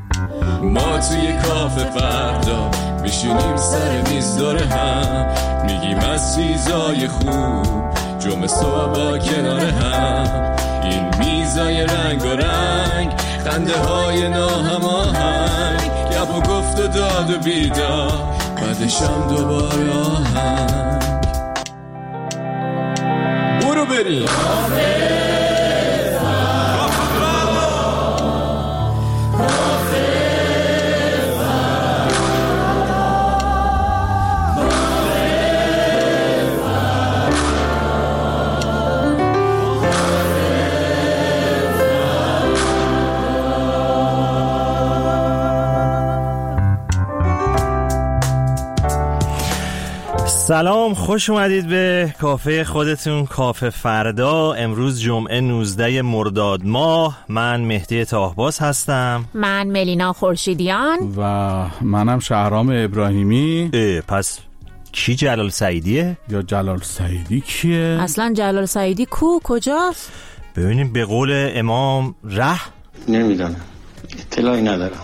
ما توی کافه فردا میشینیم سر میز دور هم، میگیم از چیزای خوب جمعه صبح با کنار هم. این میزای رنگ و رنگ، خنده های ناهماهنگ، گپ و گفت و داد و بیدار، بعدشم دوباره آهنگ. برو بریم سلام، خوش اومدید به کافه خودتون، کافه فردا. امروز جمعه 19 مرداد ماه. من مهدی تاهباز هستم. من ملینا خورشیدیان و منم شهرام ابراهیمی. پس کی جلال سعیدیه؟ یا جلال سعیدی کیه؟ اصلا جلال سعیدی کجاست؟ ببینیم، به قول امام نمیدونم، اطلاعی ندارم.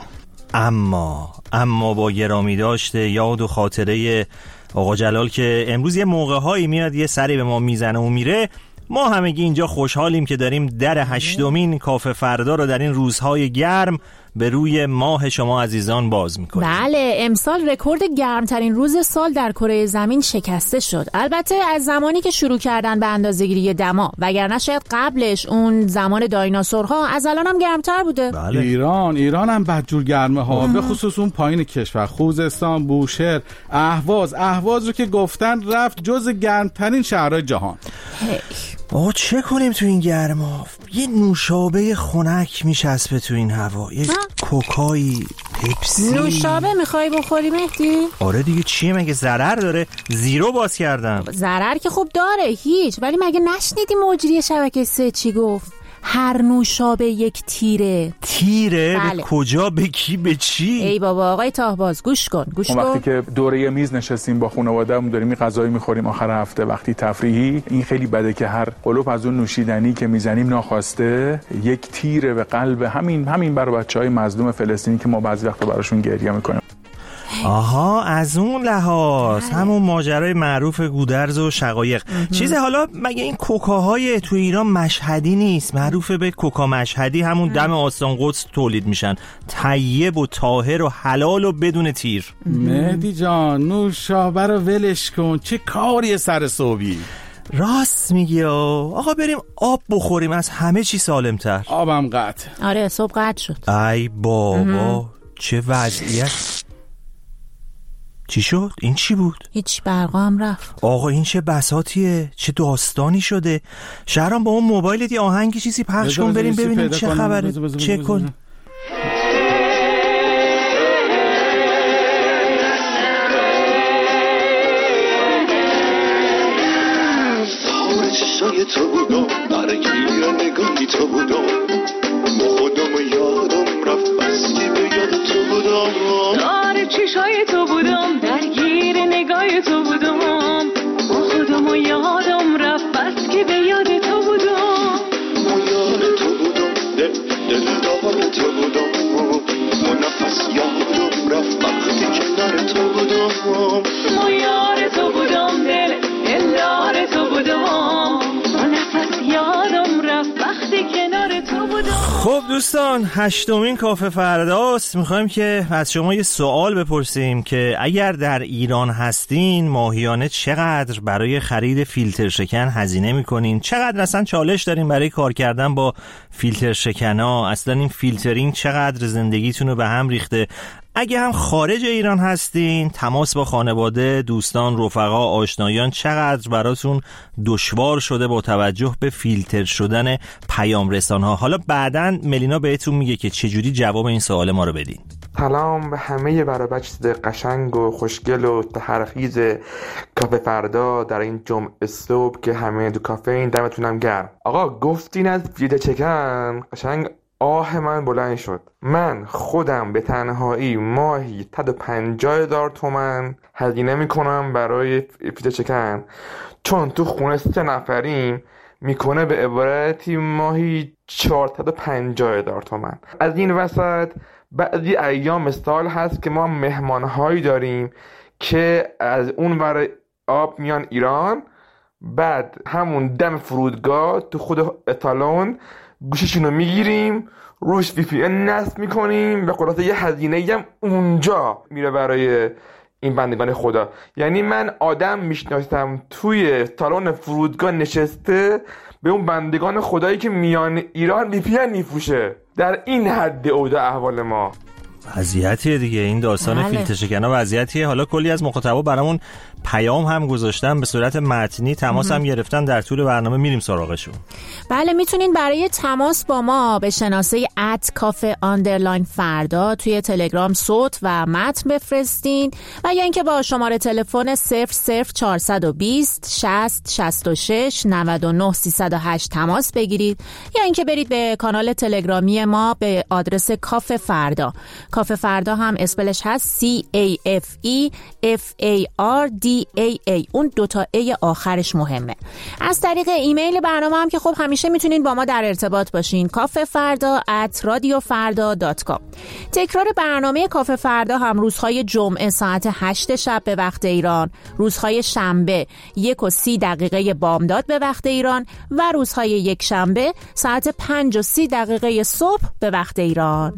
اما با گرامی داشته یاد و خاطره آقا جلال که امروز یه موقع‌هایی میاد یه سری به ما میزنه و میره، ما همگی اینجا خوشحالیم که داریم در 8مین کافه فردا رو در این روزهای گرم به روی ماه شما عزیزان باز میکنیم. بله، امسال رکورد گرمترین روز سال در کره زمین شکسته شد. البته از زمانی که شروع کردن به اندازه‌گیری دما، وگرنه شاید قبلش اون زمان دایناسورها از الان هم گرمتر بوده. بله. ایران هم بدجور گرمه ها، به خصوص اون پایین کشور، خوزستان، بوشهر، اهواز رو که گفتن رفت جز گرمترین شهرهای جهان. آقا چه کنیم تو این گرما؟ یه نوشابه خنک میچسبه تو این هوا، یه کوکایی، پپسی. نوشابه میخوای بخوری مهدی؟ آره دیگه، چیه مگه ضرر داره؟ زیرو باز کردم. ضرر که خوب داره هیچ، ولی مگه نشنیدی مجری شبکه 3 چی گفت؟ هر نوشابه یک تیره. بله. به کجا، به کی، به چی؟ ای بابا آقای تاهباز گوش کن. وقتی که دوره میز نشستیم با خانواده‌مون داریم غذایی میخوریم آخر هفته، وقتی تفریحی، این خیلی بده که هر قلوب از اون نوشیدنی که میزنیم ناخواسته یک تیره به قلب همین برای بچهای مظلوم فلسطینی که ما بعضی وقتا براشون گریه میکنیم. آها، از اون لحاظ همون ماجرای معروف گودرز و شقایق. چیزه حالا مگه این کوکاهای تو ایران مشهدی نیست؟ معروفه به کوکا مشهدی، همون دم آستان قدس تولید میشن، طیب و طاهر و حلال و بدون تیر. مهدی جان، نوشابه رو ولش کن، چه کاری سر صبحی؟ راست میگی آقا، بریم آب بخوریم، از همه چی سالمتر. آبم قطع. آره صبح قطع شد. ای بابا چه وضعیت. چی شد؟ این چی بود؟ هیچ، برقا هم رفت. آقا این چه بساطیه؟ چه داستانی شده؟ شهرام با اون موبایلت یه آهنگی چیزی پخش کن بریم ببینیم چه خبره. چه کن؟ چشای تو بودم، درگیر نگاهی تو بودم، خودم و یادم رفت بس که به یاد تو بودم. دار چشای تو بودم، درگیر نگاهی تو بودم، خودم و یادم رفت بس که به یاد تو بودم. ما یاد تو بودم، دل دار تو بودم، ما نفس یادم رفت وقتی کنار تو بودم. ما یار تو بودم، دل دار تو بودم، خب دوستان، 8مین کافه فرداست. میخوایم که از شما یه سوال بپرسیم که اگر در ایران هستین ماهیانه چقدر برای خرید فیلتر شکن هزینه میکنین؟ چقدر اصلا چالش دارین برای کار کردن با فیلتر شکنا؟ اصلا این فیلترینگ چقدر زندگیتون رو به هم ریخته؟ اگه هم خارج ایران هستین، تماس با خانواده، دوستان، رفقا، آشنایان چقدر براتون دشوار شده با توجه به فیلتر شدن پیام رسان‌ها؟ حالا بعداً ملینا بهتون میگه که چجوری جواب این سوال ما رو بدین. سلام به همه برابچت قشنگ و خوشگل و تحرخیز کافه فردا در این جمعه صبح که همه دو کافه این دمتونم گرم. آقا گفتین از فیلتر شکن، قشنگ آه من بلند شد. من خودم به تنهایی ماهی 150,000 تومان هزینه میکنم برای فیلتر شکن، چون تو خونه 3 نفریم میکنه به عبارتی ماهی 450,000 تومان. از این وسط بعضی ایام سال هست که ما مهمانهایی داریم که از اون ور آب میان ایران، بعد همون دم فرودگاه تو خود اتالون گوششون رو میگیریم، روش VPN نصب میکنیم، به خلاصه یه هزینه هم اونجا میره برای این بندگان خدا. یعنی من آدم میشناسم توی تالون فرودگاه نشسته به اون بندگان خدایی که میان ایران VPN میفروشه. در این حد اوضاع احوال ما. وضعیتیه دیگه این داستان فیلتر شکن‌ها وضعیتیه. حالا کلی از مخاطبا برامون پیام هم گذاشتن، به صورت متنی تماس هم گرفتن، در طول برنامه میریم سراغشون. بله، میتونین برای تماس با ما به شناسه @cafe_فردا توی تلگرام صوت و متن بفرستین و یا اینکه با شماره تلفن 00420 60 66 99 308 تماس بگیرید یا اینکه برید به کانال تلگرامی ما به آدرس کافه فردا. کافه فردا هم اسپلش هست CAFEFARDAA. اون دوتا ای آخرش مهمه. از طریق ایمیل برنامه هم که خب همیشه میتونین با ما در ارتباط باشین، kafefarda@radiofarda.com. تکرار برنامه کافه فردا هم روزهای جمعه ساعت 8 شب به وقت ایران، روزهای شنبه 1:30 بامداد به وقت ایران و روزهای یک شنبه ساعت 5:30 صبح به وقت ایران.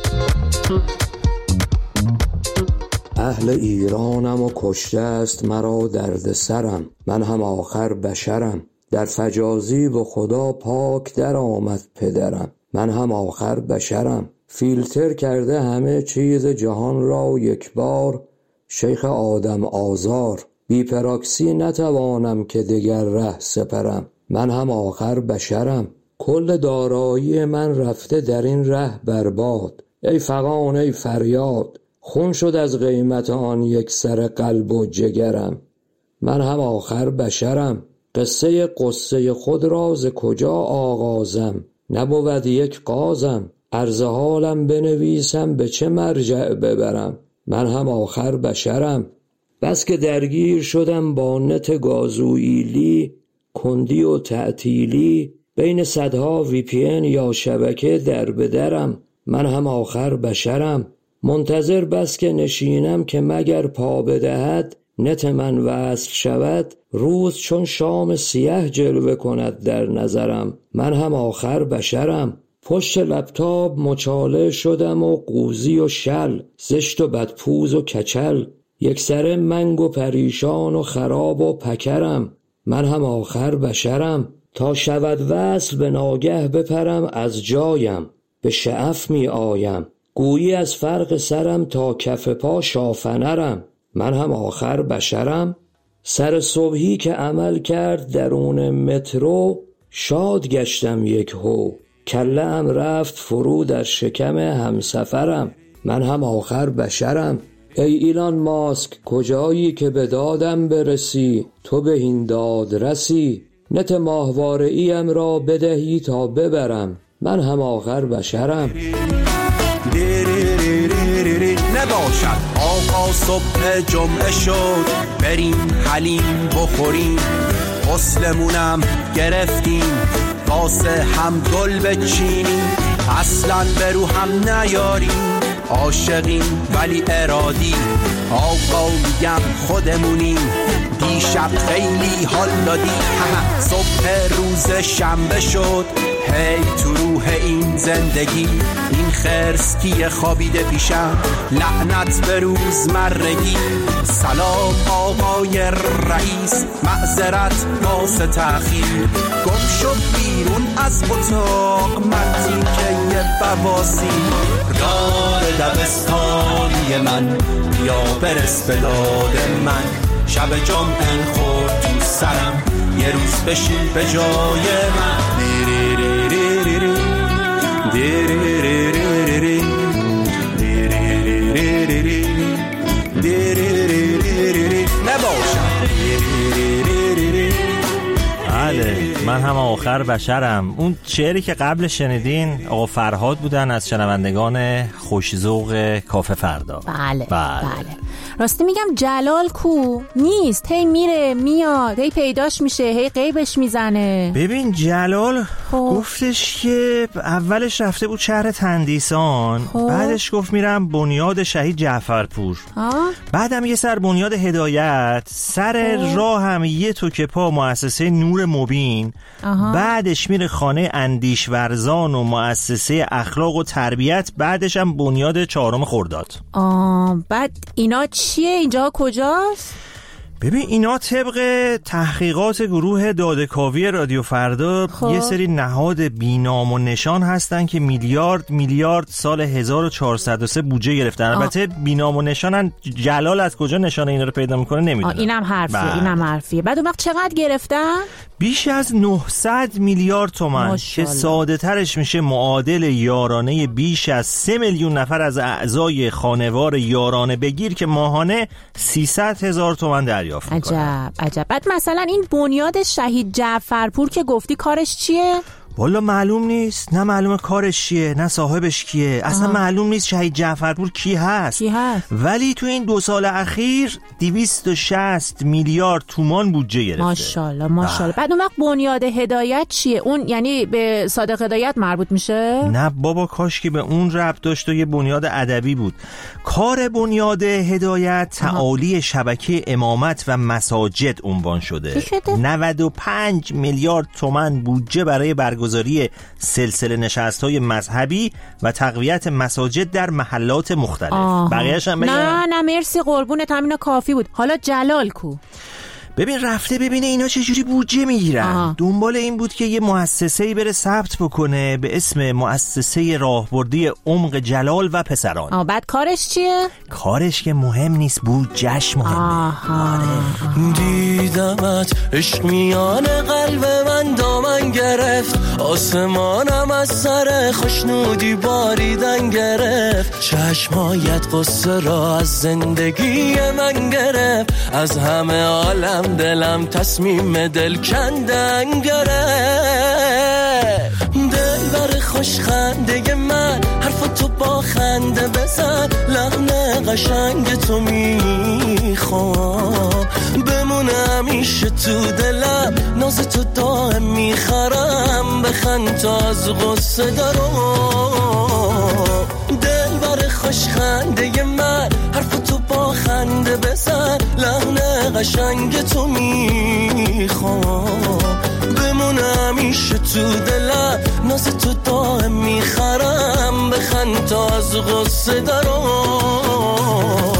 اهل ایرانم و کشته است مرا درد سرم، من هم آخر بشرم، در فجازی و خدا پاک در آمد پدرم، من هم آخر بشرم، فیلتر کرده همه چیز جهان را یک بار، شیخ آدم آزار، بی پراکسی نتوانم که دگر ره سپرم، من هم آخر بشرم، کل دارایی من رفته در این ره برباد، ای فغان ای فریاد، خون شد از قیمت آن یک سر قلب و جگرم، من هم آخر بشرم، قصه خود را ز کجا آغازم، نبود یک قازم، عرض حالم بنویسم به چه مرجع ببرم، من هم آخر بشرم، بس که درگیر شدم با نت گازوئیلی، کندی و تعطیلی، بین صدها VPN یا شبکه در بدرم، من هم آخر بشرم، منتظر بس که نشینم که مگر پا بدهد، نت من وصل شود، روز چون شام سیاه جلوه کند در نظرم، من هم آخر بشرم، پشت لپتاپ مچاله شدم و قوزی و شل، زشت و بدپوز و کچل، یک سره منگ و پریشان و خراب و پکرم، من هم آخر بشرم، تا شود وصل به ناگه بپرم از جایم، به شعف می آیم، گویی از فرق سرم تا کف پا شافنرم، من هم آخر بشرم، سر صبحی که عمل کرد درون مترو، شاد گشتم یک هو، کله ام رفت فرو در شکم همسفرم، من هم آخر بشرم، ای ایلان ماسک کجایی که به دادم برسی، تو به این داد رسی، نت ماهواره ایم را بدهی تا ببرم، من هم آخر بشرم. نباشد آقا صبح جمعه شد، بریم حلیم بخوریم، غسلمونم گرفتیم، واسه هم گل بچینیم، اصلا به رو هم نیاریم، عاشقیم ولی ارادی، آقا میگم خودمونیم، دیشب خیلی حال دادی، صبح روز شنبه شد، هی تو روح این زندگی، این خرس کیه خوابیده پیشم، لعنت به روز مرگی، سلام آقای رئیس، معذرت واسه تأخیر، گم شد بیرون از اتاق مرتی که یه بوازی، دار دبستانی من یا برس به داد من، شب جمعه خورد تو سرم، یه روز بشین به جای من، بله، من هم آخر بشرم. اون شعری که قبل شنیدین آقا فرهاد بودن از شنوندگان خوش‌ذوق کافه فردا. بله. راستی میگم جلال کو نیست، هی میره میاد، هی پیداش میشه، هی غیبش میزنه. ببین جلال گفتش که اولش رفته بود شهر تندیسان، بعدش گفت میرم بنیاد شهید جعفرپور، بعدم یه سر بنیاد هدایت، سر راه هم یه توکه پا مؤسسه نور مبین، بعدش میره خانه اندیش ورزان و مؤسسه اخلاق و تربیت، بعدش هم بنیاد 4 خرداد. بعد اینا چیه؟ اینجا کجاست؟ ببین اینا طبق تحقیقات گروه داده‌کاوی رادیو فردا یه سری نهاد بی‌نام و نشان هستن که میلیارد سال 1403 بودجه گرفتن. البته بی‌نام و نشانن، جلال از کجا نشانه اینا رو پیدا میکنه نمیدونم. اینم حرفیه. بعد اون وقت چقدر گرفتن؟ بیش از 900 میلیارد تومان که ساده ترش میشه معادل یارانه بیش از 3 میلیون نفر از اعضای خانوار یارانه بگیر که ماهانه 300,000 تومان دریافت میکنه. عجب. بعد مثلا این بنیاد شهید جعفرپور که گفتی کارش چیه؟ والا معلوم نیست، نه معلومه کارش چیه، نه صاحبش کیه، اصلا معلوم نیست شهید جعفرپور کی هست. ولی تو این 2 سال اخیر 260 میلیارد تومان بودجه گرفته. ماشاءالله. بعد اون وقت بنیاد هدایت چیه؟ اون یعنی به صادق هدایت مربوط میشه؟ نه بابا، کاش که به اون ربط داشت و یه بنیاد ادبی بود. کار بنیاد هدایت تعالی شبکه امامت و مساجد عنوان شده. 95 میلیارد تومان بودجه برای برگزاری سلسله نشست‌های مذهبی و تقویت مساجد در محلات مختلف. بقیه‌اش هم بگم؟ نه مرسی قربونت، همینا کافی بود. حالا جلال کو؟ ببین رفته ببینه اینا چجوری بودجه میگیرن. دنبال این بود که یه مؤسسه‌ای بره ثبت بکنه به اسم مؤسسه راهبردی عمق جلال و پسران. بعد کارش چیه؟ کارش که مهم نیست، بودجهش مهمه. دیدمت عشق میان قلب من دامن گرفت، آسمانم از سر خوشنودی باریدن گرفت، چشمایت قصه را از زندگی من گرفت، از همه عالم دلم تصمیم دل کندن گرفت. دل بر خوش خنده من حرف تو با خنده بزن، لحن قشنگ تو میخوام بمونه همیشه تو دلم، ناز تو دائم میخرم، بخند تا از غصه دارم. دل بر خوش خنده من حرف تو با خنده بزن، لحن قشنگ تو میخوام بمونه همیشه تو دلم، ناز تو دائم میخرم، بخند تا از غصه دارم.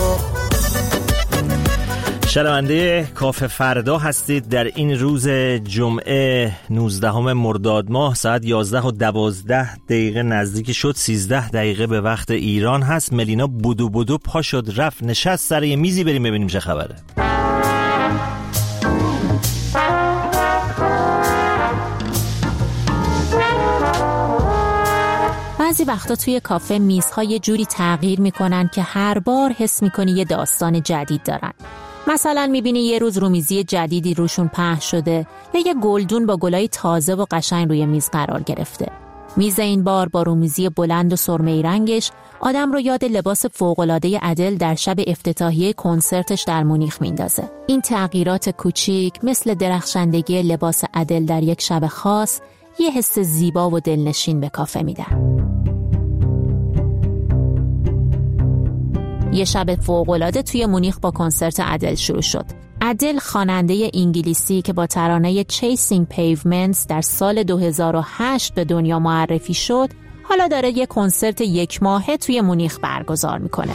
شنونده کافه فردا هستید در این روز جمعه 19 مرداد ماه، ساعت 11:12 نزدیک شد 13 دقیقه به وقت ایران هست. ملینا بدو پا شد رفت نشست سر یه میزی، بریم ببینیم چه خبره. بعضی وقتا توی کافه میزها یه جوری تغییر میکنن که هر بار حس میکنی یه داستان جدید دارن. مثلا میبینی یه روز رومیزی جدیدی روشون پهن شده یا یه گلدون با گلای تازه و قشنگ روی میز قرار گرفته. میز این بار با رومیزی بلند و سرمه‌ای رنگش آدم رو یاد لباس فوق‌العاده ادل در شب افتتاحیه کنسرتش در مونیخ میندازه. این تغییرات کوچیک مثل درخشندگی لباس ادل در یک شب خاص یه حس زیبا و دلنشین به کافه میدن. یه شب فوق‌العاده توی مونیخ با کنسرت ادل شروع شد. ادل خواننده انگلیسی که با ترانه Chasing Pavements در سال 2008 به دنیا معرفی شد، حالا داره یه کنسرت 1 ماهه توی مونیخ برگزار میکنه.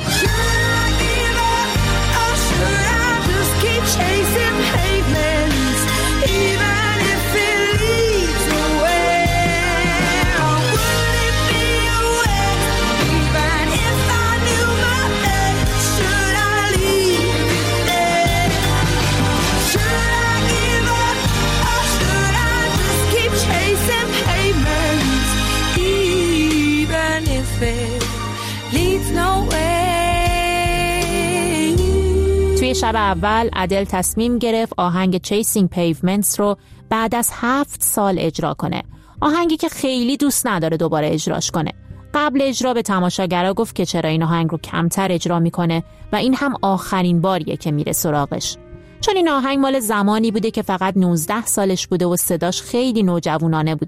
توی شب اول ادل تصمیم گرفت آهنگ Chasing Pavements رو بعد از 7 سال اجرا کنه. آهنگی که خیلی دوست نداره دوباره اجراش کنه. قبل اجرا به تماشاگرها گفت که چرا این آهنگ رو کمتر اجرا میکنه و این هم آخرین باریه که میره سراغش. چون این آهنگ مال زمانی بوده که فقط 19 سالش بوده و صداش خیلی نوجوانانه بوده.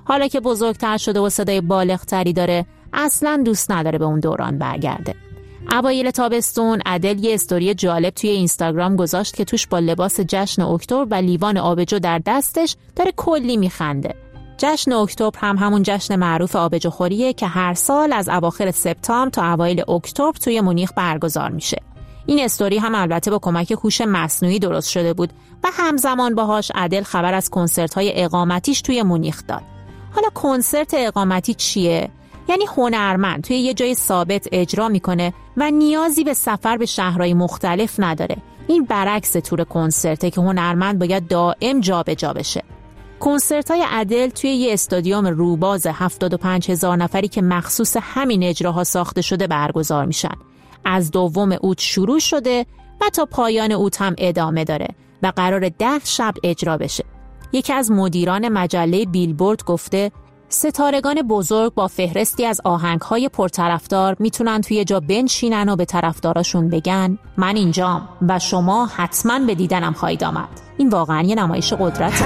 حالا که بزرگتر شده و صدای بالغتری داره، اصلاً دوست نداره به اون دوران برگرده. اوایل تابستون ادل یه استوری جالب توی اینستاگرام گذاشت که توش با لباس جشن اکتبر و لیوان آبجو در دستش داره کلی میخنده. جشن اکتبر هم همون جشن معروف آبجوخوریه که هر سال از اواخر سپتامبر تا اوایل اکتبر توی مونیخ برگزار میشه. این استوری هم البته با کمک هوش مصنوعی درست شده بود و همزمان باهاش ادل خبر از کنسرت‌های اقامتیش توی مونیخ داد. حالا کنسرت اقامتی چیه؟ یعنی هنرمند توی یه جای ثابت اجرا میکنه و نیازی به سفر به شهرهای مختلف نداره. این برعکس تور کنسرته که هنرمند باید دائم جابجا بشه. کنسرت‌های ادل توی یه استادیوم روباز 75,000 نفری که مخصوص همین اجراها ساخته شده برگزار میشن. از 2 اوت شروع شده و تا پایان اوت هم ادامه داره و قرار 10 شب اجرا بشه. یکی از مدیران مجله بیلبورد گفته ستارگان بزرگ با فهرستی از آهنگ‌های پرطرفدار میتونن توی جا بنشینن و به طرفداراشون بگن من اینجام و شما حتما به دیدنم خواهید آمد. این واقعا یه نمایش قدرته.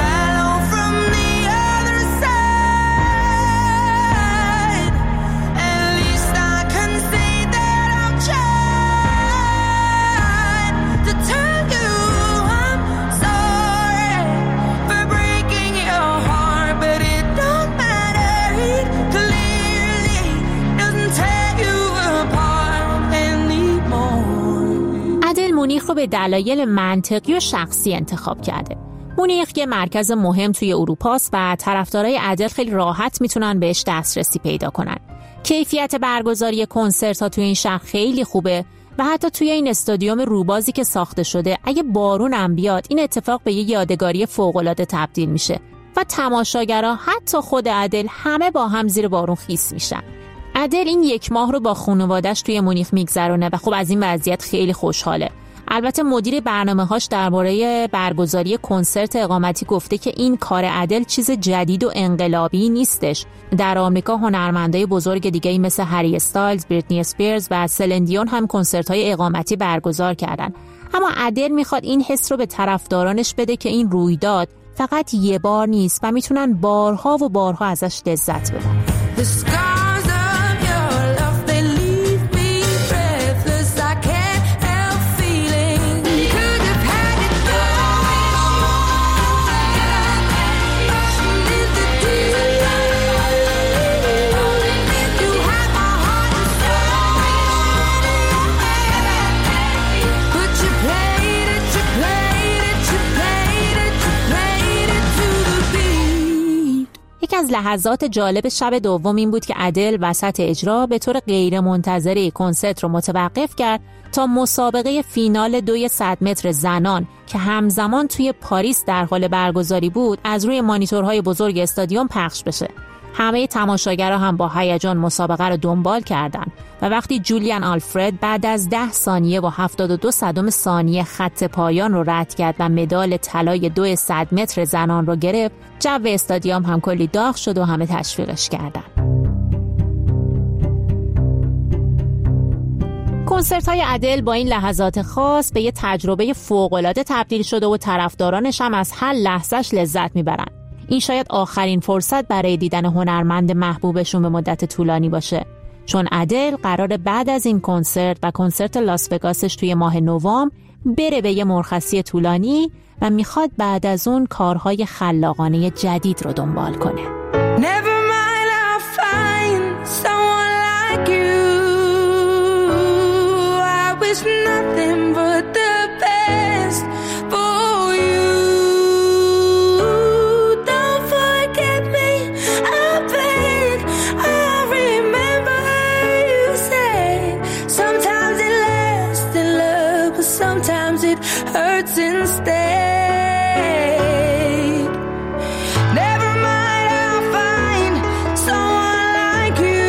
مونیخ رو به دلایل منطقی و شخصی انتخاب کرده. مونیخ یه مرکز مهم توی اروپاست و طرفدارای ادل خیلی راحت میتونن بهش دسترسی پیدا کنن. کیفیت برگزاری کنسرت‌ها توی این شهر خیلی خوبه و حتی توی این استادیوم روبازی که ساخته شده اگه بارون هم بیاد این اتفاق به یه یادگاری فوق‌العاده تبدیل میشه و تماشاگرها حتی خود ادل همه با هم زیر بارون خیس میشن. ادل این 1 ماه رو با خانواده‌اش توی مونیخ میگذرونه و خب از این وضعیت خیلی خوشحاله. البته مدیر برنامه‌هاش درباره برگزاری کنسرت اقامتی گفته که این کار ادل چیز جدید و انقلابی نیستش. در آمریکا هنرمندای بزرگ دیگه‌ای مثل هری استایلز، بریتنی اسپیرز و سلین دیون هم کنسرت‌های اقامتی برگزار کردن. اما ادل میخواد این حس رو به طرفدارانش بده که این رویداد فقط یه بار نیست و میتونن بارها و بارها ازش لذت ببرن. یکی از لحظات جالب شب دوم این بود که ادل وسط اجرا به طور غیر منتظره کنسرت رو متوقف کرد تا مسابقه فینال 200 متر زنان که همزمان توی پاریس در حال برگزاری بود از روی مانیتورهای بزرگ استادیوم پخش بشه. همه تماشاگرها هم با هیجان مسابقه رو دنبال کردند و وقتی جولیان آلفرد بعد از 10 ثانیه و 72 صدم ثانیه خط پایان رو رد کرد و مدال طلای 200 متر زنان رو گرفت، جو استادیوم هم کلی داغ شد و همه تشویقش کردند. کنسرت‌های ادل با این لحظات خاص به یه تجربه فوق‌العاده تبدیل شده و طرفدارانش هم از هر لحظه‌اش لذت می‌برن. این شاید آخرین فرصت برای دیدن هنرمند محبوبشون به مدت طولانی باشه، چون ادل قراره بعد از این کنسرت و کنسرت لاس وگاسش توی ماه نوامبر بره به یه مرخصی طولانی و میخواد بعد از اون کارهای خلاقانه جدید رو دنبال کنه. Hurts instead. Never mind, I'll find someone like you.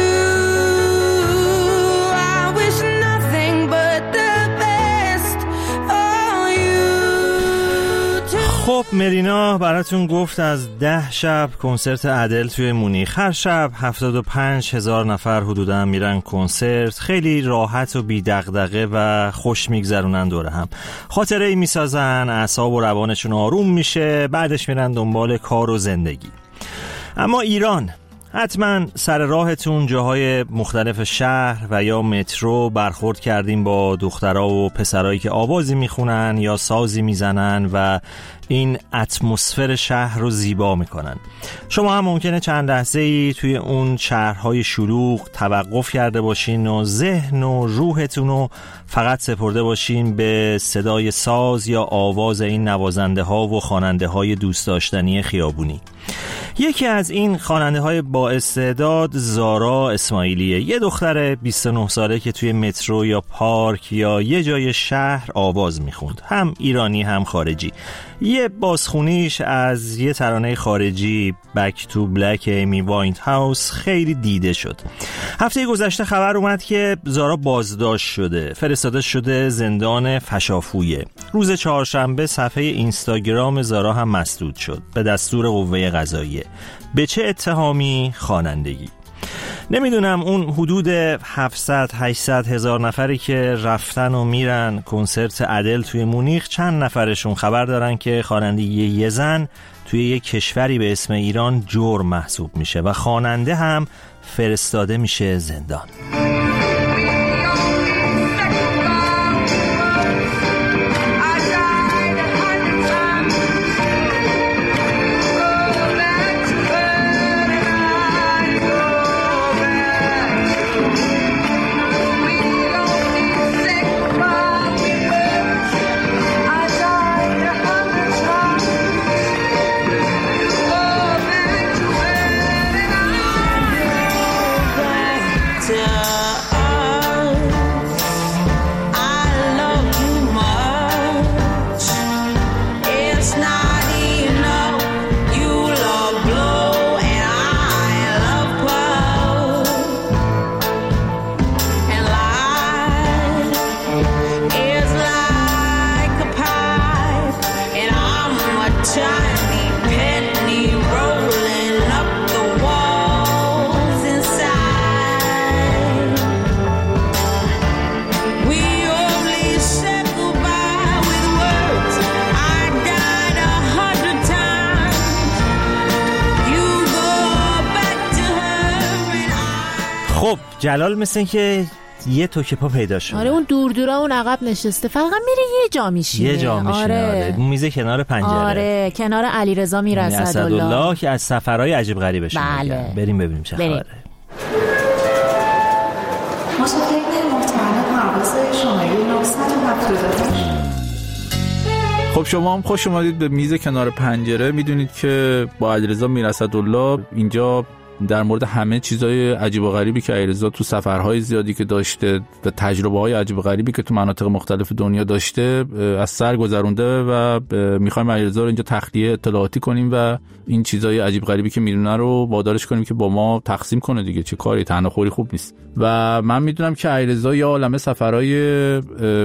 I wish nothing but the best for you too. خب مرینا براتون گفت از 10 شب کنسرت ادل توی مونیخ. هر شب 75,000 نفر حدوداً میرن کنسرت. خیلی راحت و بی دغدغه و خوش میگذرونن دوره هم. خاطره ای میسازن، اعصاب و روانشون آروم میشه، بعدش میرن دنبال کار و زندگی. اما ایران، حتما سر راهتون جاهای مختلف شهر و یا مترو برخورد کردیم با دخترها و پسرایی که آوازی میخونن یا سازی میزنن و این اتمسفر شهر رو زیبا میکنن. شما هم ممکنه چند لحظه‌ای توی اون شهرهای شلوغ توقف کرده باشین و ذهن و روحتون رو فقط سپرده باشین به صدای ساز یا آواز این نوازنده ها و خواننده های دوست داشتنی خیابونی. یکی از این خواننده های با استعداد زارا اسماعیلیه، یه دختر 29 ساله که توی مترو یا پارک یا یه جای شهر آواز میخوند، هم ایرانی هم خارجی. یه بازخونیش از یه ترانه خارجی Back to Black ایمی واینهاوس خیلی دیده شد. هفته گذشته خبر اومد که زارا بازداشت شده، فرستاده شده زندان فشافویه. روز چهارشنبه صفحه اینستاگرام زارا هم مسدود شد به دستور قوه قضاییه. به چه اتهامی؟ خوانندگی. نمیدونم اون حدود 700-800 هزار نفری که رفتن و میرن کنسرت ادل توی مونیخ، چند نفرشون خبر دارن که خوانندگی یه زن توی یه کشوری به اسم ایران جرم محسوب میشه و خواننده هم فرستاده میشه زندان. خب جلال مثل که یه توکه پا پیدا شد. آره اون دورا اون عقب نشسته، فقط میره یه جا میشینه. یه جا میشینه. آره. میز کنار پنجره. آره کنار علیرضا میراسدالله که از سفرهای عجیب غریبش بله. بریم ببینیم چه خبره. مسافرین محترم پرواز شماره 970. خب شما هم خوش اومدید به میز کنار پنجره. میدونید که با علیرضا میراسدالله اینجا در مورد همه چیزای عجیب و غریبی که علیرضا تو سفرهای زیادی که داشته و تجربه‌های عجیب و غریبی که تو مناطق مختلف دنیا داشته از سر گذرونده و می‌خوایم علیرضا رو اینجا تخلیه اطلاعاتی کنیم و این چیزای عجیب غریبی که میدونه رو وادارش کنیم که با ما تقسیم کنه دیگه. چه کاری، تنها خوری خوب نیست. و من میدونم که علیرضا یه عالمه سفرهای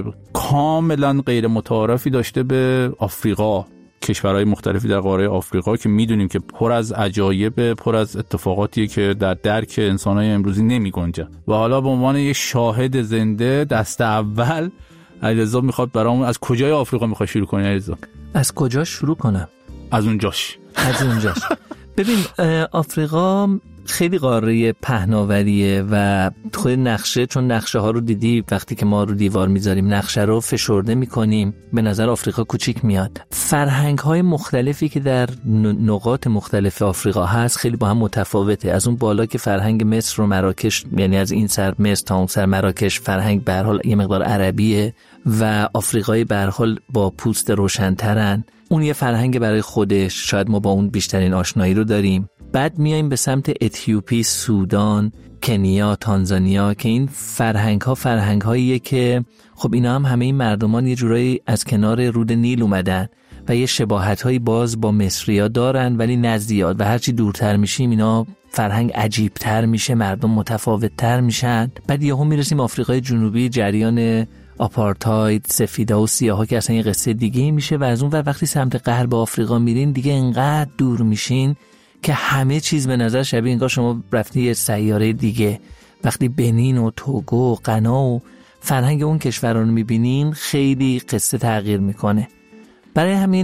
کاملا غیر متعارفی داشته به آفریقا، کشورهای مختلفی در قاره آفریقا که میدونیم که پر از عجایب، پر از اتفاقاتیه که در درک انسانهای امروزی نمی گنجن. و حالا به عنوان یک شاهد زنده دست اول علیرضا میخواد برامون از کجای آفریقا میخواد شروع کنی علیرضا؟ از کجا شروع کنم؟ از اونجاش. ببین آفریقا خیلی قاره پهناوریه و خود نقشه، چون نقشه ها رو دیدی وقتی که ما رو دیوار میذاریم نقشه رو فشرده میکنیم به نظر آفریقا کوچیک میاد. فرهنگ های مختلفی که در نقاط مختلف آفریقا هست خیلی با هم متفاوته. از اون بالا که فرهنگ مصر و مراکش، یعنی از این سر مصر تا اون سر مراکش فرهنگ به هر حال یه مقدار عربیه و آفریقای به هر حال با پوست روشن‌ترن. اون یه فرهنگ برای خودش، شاید ما با اون بیشترین آشنایی رو داریم. بعد میایم به سمت اتیوپی، سودان، کنیا، تانزانیا که این فرهنگ هاییه که خب اینا هم همه این مردمان یه جورایی از کنار رود نیل اومدن و یه شباهت هایی باز با مصریا دارن ولی نه زیاد و هرچی دورتر میشیم اینا فرهنگ عجیب تر میشه، مردم متفاوت تر میشن. بعد یهو میرسیم آفریقای جنوبی، جریان آپارتاید، سفیدا و سیاها که اصلا یه قصه دیگه میشه و از اون وقتی سمت غرب آفریقا میرین دیگه انقدر دور میشین که همه چیز به نظر شبیه انگار شما رفتی یه سیاره دیگه. وقتی بنین و توگو و غنا و فرهنگ اون کشورها رو میبینین خیلی قصه تغییر میکنه. برای همین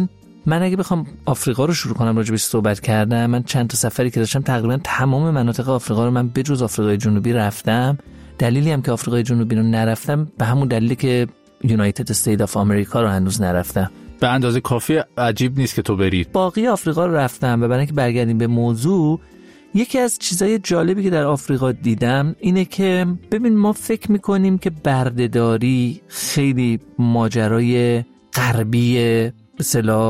من اگه بخوام آفریقا رو شروع کنم راجع بهش صحبت کردم، من چند تا سفری که داشتم تقریبا تمام مناطق آفریقا رو من بجز آفریقای جنوبی رفتم. دلیلی هم که آفریقای جنوبی رو نرفتم به همون دلیلی که یونایتد استیت آف آمریکا رو هنوز نرفتم. به اندازه کافی عجیب نیست که تو برید. باقی آفریقا رو رفتم. و برای اینکه برگردیم به موضوع، یکی از چیزای جالبی که در آفریقا دیدم اینه که ببین ما فکر میکنیم که بردهداری خیلی ماجرای غربی به اصطلاح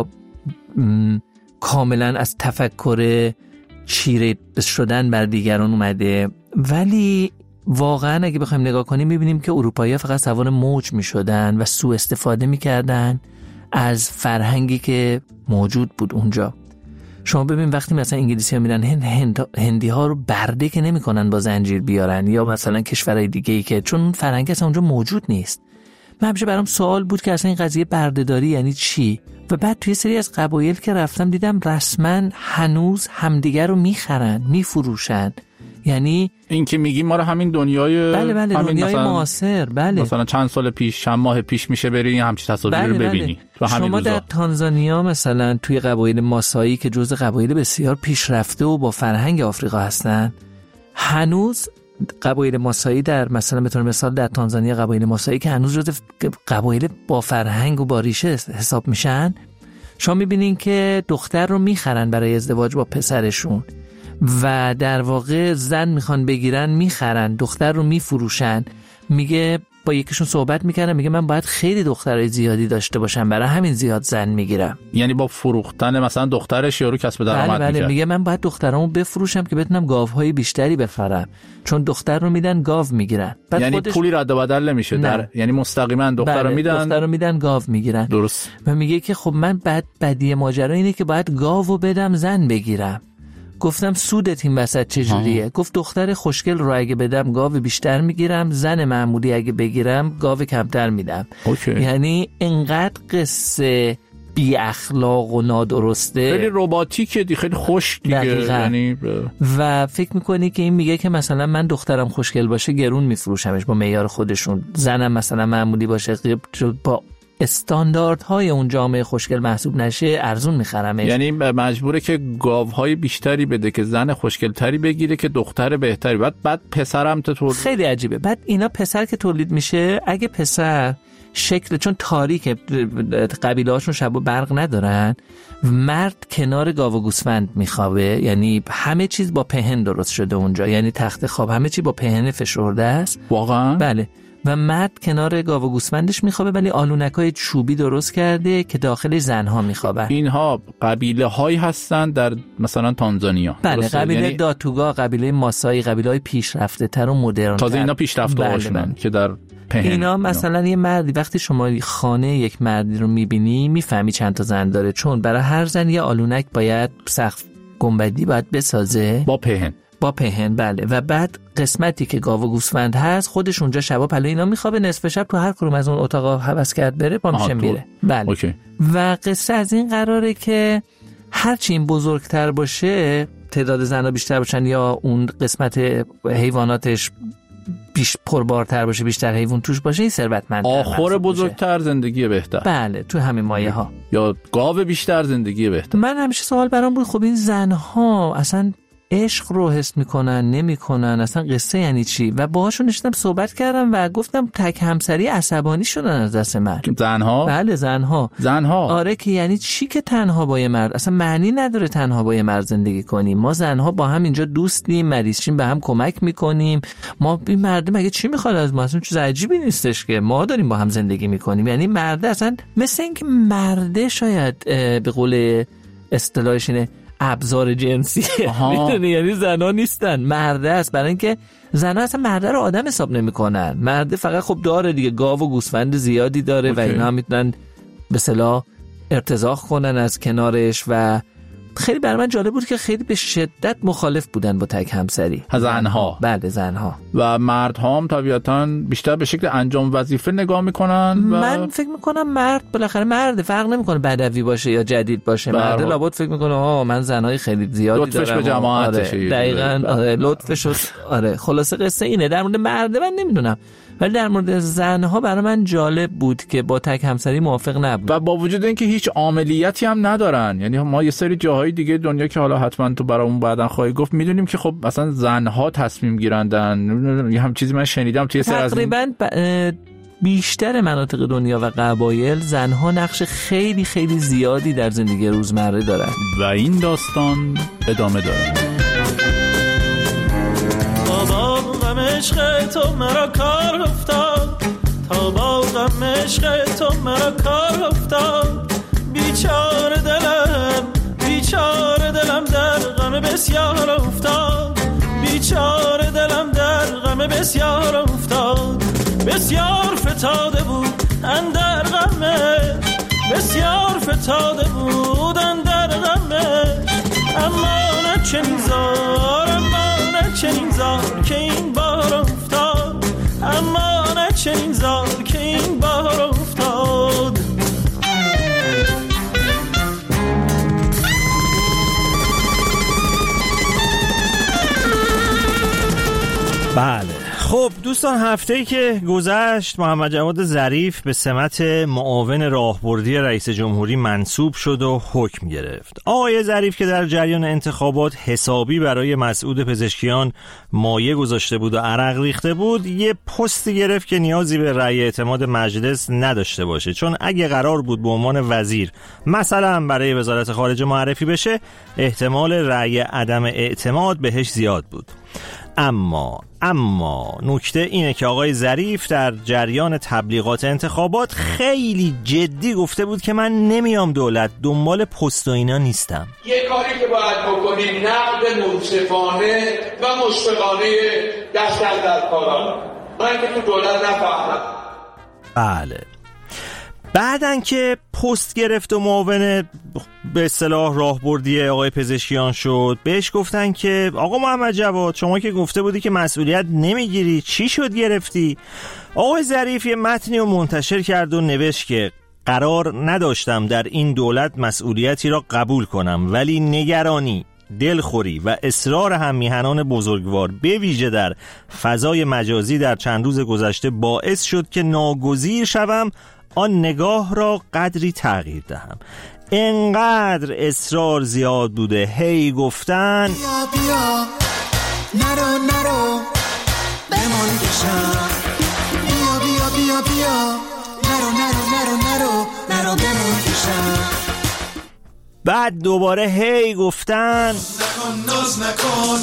کاملا از تفکر چیره شدن بر دیگران اومده، ولی واقعا اگه بخوایم نگاه کنیم میبینیم که اروپایی‌ها فقط سوار موج میشدن و سوء استفاده میکردن از فرهنگی که موجود بود اونجا. شما ببین وقتی مثلا انگلیسی‌ها میرن هندی‌ها رو برده که نمی‌کنن با زنجیر بیارن، یا مثلا کشورهای دیگه‌ای که چون فرهنگ اصلا اونجا موجود نیست. من همیشه برام سوال بود که اصلا این قضیه بردهداری یعنی چی؟ و بعد توی سری از قبایل که رفتم دیدم رسما هنوز همدیگر رو میخرن، میفروشن. یعنی این که میگیم ما رو همین دنیای بله همین دنیای معاصر، بله مثلا چند سال پیش، چند ماه پیش میشه بری همچین تصاویری رو ببینی. شما در تانزانیا مثلا توی قبایل ماسایی که جزء قبایل بسیار پیشرفته و با فرهنگ آفریقا هستن، هنوز قبایل ماسایی در مثلا به طور مثال در تانزانیا قبایل ماسایی که هنوز جزء قبایل با فرهنگ و با ریشه حساب میشن، شما میبینین که دختر رو میخرن برای ازدواج با پسرشون و در واقع زن میخوان بگیرن میخرن، دختر رو میفروشن. میگه با یکیشون صحبت میکردم، میگه من باید خیلی دخترای زیادی داشته باشم برای همین زیاد زن میگیرم. یعنی با فروختن مثلا دخترش یارو کسب درآمد میکنه. بله میگه من باید دخترامو بفروشم که بتونم گاوهای بیشتری بفرم، چون دختر رو میدن گاو میگیرن. یعنی پولی رد و بدل نمیشه در، یعنی مستقیما دختر رو میدن، دختر رو میدن گاو میگیرن. درست. و میگه که خب من بدی ماجرا اینه که باید گاوو بدم زن بگیرم. گفتم سودت این وسط چجوریه؟ گفت دختر خوشگل رو اگه بدم گاو بیشتر میگیرم، زن معمولی اگه بگیرم گاو کمتر میدم. یعنی اینقدر قصه بی اخلاق و نادرسته، خیلی رباتیکه، خیلی خوش دیگه. یعنی و فکر میکنی که این میگه که مثلا من دخترم خوشگل باشه گرون میفروشمش با معیار خودشون، زنم مثلا معمولی باشه با استانداردهای اون جامعه خوشگل محسوب نشه ارزون میخرمش. یعنی مجبوره که گاوهای بیشتری بده که زن خوشگلتری بگیره که دختر بهتری. بعد پسرم تو خیلی عجیبه. بعد اینا پسر که تولید میشه، اگه پسر شکل چون تاریک قبیله هاشون شب و برق ندارن، مرد کنار گاو و گوسفند میخوابه، یعنی همه چیز با پهن درست شده اونجا، یعنی تخت خواب همه چی با پهن فشرده است. واقعا؟ بله. و مرد کنار گاو و گوسفندش میخوابه، ولی آلونکای چوبی درست کرده که داخلش زنها میخوابن. اینها قبیله هایی هستن در مثلا تانزانیا. بله، قبیله یعنی داتوگا، قبیله ماسایی، قبیله های پیشرفته تر و مدرن. تازه اینا پیشرفته هاشونن که در پهن. اینا مثلا یه مردی وقتی شما خانه یک مردی رو میبینی میفهمی چند تا زن داره، چون برای هر زن یه آلونک باید سقف گنبدی باید بسازه با پهن. بله. و بعد قسمتی که گاو و گوسفند هست خودش اونجا شبا پلو اینا میخوابه، نصف شب تو هر کدوم از اون اتاقا هوس کرد بره پا میشه میره. بله. و قصه از این قراره که هرچی این بزرگتر باشه، تعداد زنها بیشتر باشن یا اون قسمت حیواناتش پربارتر باشه، بیشتر حیوان توش باشه، این ثروتمندتر. آخر بزرگتر زندگی بهتر. بله، تو همین مایه ها. یا گاو بیشتر زندگی بهتر. من همیشه سوال برام بود، خب این زنها اصلا عشق رو حس میکنن نمیکنن، اصلا قصه یعنی چی؟ و باهاشون نشستم صحبت کردم و گفتم تک همسری عصبانی شدن از دست من. زنها؟ بله زنها. آره که یعنی چی که تنها با یه مرد؟ اصلا معنی نداره تنها با یه مرد زندگی کنیم. ما زنها با هم اینجا دوستیم، مریضیم، به هم کمک میکنیم. ما این مرد مگه چی میخواد از ما؟ اصلا چیز عجیبی نیستش که ما داریم با هم زندگی میکنیم. یعنی مرد اصلا مثل اینکه مرده شاید به قول اصطلاحش اینه ابزار جنسی، میدونی، یعنی زنا نیستن، مرده است. برای اینکه زنا اصلا مرده رو آدم حساب نمیکنن. مرده فقط خب داره دیگه، گاو و گوسفند زیادی داره و اینا میتونن به اصطلاح ارتزاق کنن از کنارش. و خیلی برای من جالب بود که خیلی به شدت مخالف بودن با تک همسری زنها. بله زنها. و مردها هم طبیعتاً بیشتر به شکل انجام وظیفه نگاه میکنن. من فکر میکنم مرد بالاخره مرد، فرق نمیکنه بدوی باشه یا جدید باشه، مرد لابد فکر میکنه من زنهای خیلی زیادی دارم، لطفش به جماعتشه. دقیقاً لطفش. خلاصه قصه اینه در مورد مرد. من نمیدونم، ولی در مورد زنها برای من جالب بود که با تک همسری موافق نبود و با وجود اینکه هیچ عاملیتی هم ندارن. یعنی ما یه سری جاهای دیگه دنیا که حالا حتما تو برامون بعدن خواهی گفت میدونیم که خب مثلا زنها تصمیم گیرندن. یه هم چیزی من شنیدم توی تقریبا بیشتر مناطق دنیا و قبایل زنها نقش خیلی خیلی زیادی در زندگی روزمره دارن و این داستان ادامه داره. غم عشق تو مرا کار افتاد، تا با غم عشق تو مرا کار افتاد. بیچاره دلم در غم بسیار افتاد. بیچاره دلم در غم بسیار افتاد. بسیار فتاده بود اندر غمه، بسیار فتاده بود اندر غمه. اما نه چنین زار، اما نه چنین زار که این بار افتاد. اما نه چنین زار که این بار افتاد. بله خب دوستان، هفته‌ای که گذشت محمد جواد ظریف به سمت معاون راهبردی رئیس جمهوری منصوب شد و حکم گرفت. آقای ظریف که در جریان انتخابات حسابی برای مسعود پزشکیان مایه گذاشته بود و عرق ریخته بود، یه پستی گرفت که نیازی به رأی اعتماد مجلس نداشته باشه، چون اگه قرار بود به عنوان وزیر مثلا برای وزارت خارجه معرفی بشه، احتمال رأی عدم اعتماد بهش زیاد بود. اما نکته اینه که آقای ظریف در جریان تبلیغات انتخابات خیلی جدی گفته بود که من نمیام دولت، دنبال پست و اینا نیستم. یه کاری که باید بکنیم نقد منصفانه و مشفقانه دست در کاران. من که تو دولت نفهمم. بله. بعدن که پست گرفت و معاون به اصطلاح راهبردی آقای پزشکیان شد، بهش گفتن که آقا محمد جواد شما که گفته بودی که مسئولیت نمیگیری، چی شد گرفتی؟ آقای ظریف یه متنی رو منتشر کرد و نوشت که قرار نداشتم در این دولت مسئولیتی را قبول کنم، ولی نگرانی، دلخوری و اصرار هم‌میهنان بزرگوار به ویژه در فضای مجازی در چند روز گذشته باعث شد که ناگزیر شوم آن نگاه را قدری تغییر دهم. انقدر اصرار زیاد بوده، هی گفتن بیا بیا نرو بمان بشم، بیا بیا بیا بیا نرو بمان بشم. بعد دوباره هی گفتن ناز نکن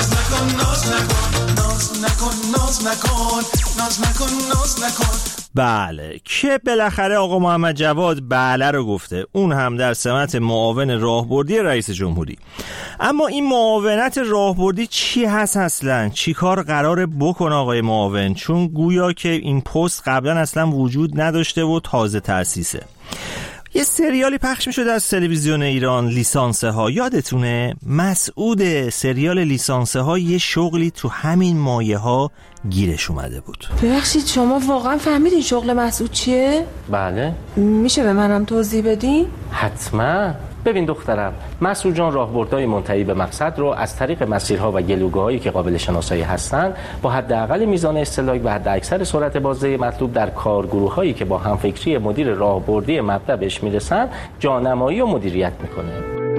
بله، که بالاخره آقا محمد جواد بله رو گفته، اون هم در سمت معاون راهبردی رئیس جمهوری. اما این معاونت راهبردی چی هست اصلا؟ چی کار قراره بکنه آقای معاون؟ چون گویا که این پست قبلا اصلا وجود نداشته و تازه تأسیسه. یه سریالی پخش میشد از تلویزیون ایران، لیسانسه ها، یادتونه؟ مسعود سریال لیسانسه ها یه شغلی تو همین مایه ها گیرش اومده بود. ببخشید شما واقعا فهمیدین شغل مسعود چیه؟ بله. میشه به منم توضیح بدین؟ حتما. ببین دخترم، مسعود جان راهبردهای منتهی به مقصد رو از طریق مسیرها و گلوگاهایی که قابل شناسایی هستن با حداقل میزان استهلاک و حداکثر سرعت بازده مطلوب در کارگروهایی که با همفکری مدیر راهبردی مبدا بهش میرسن جانمایی و مدیریت میکنه.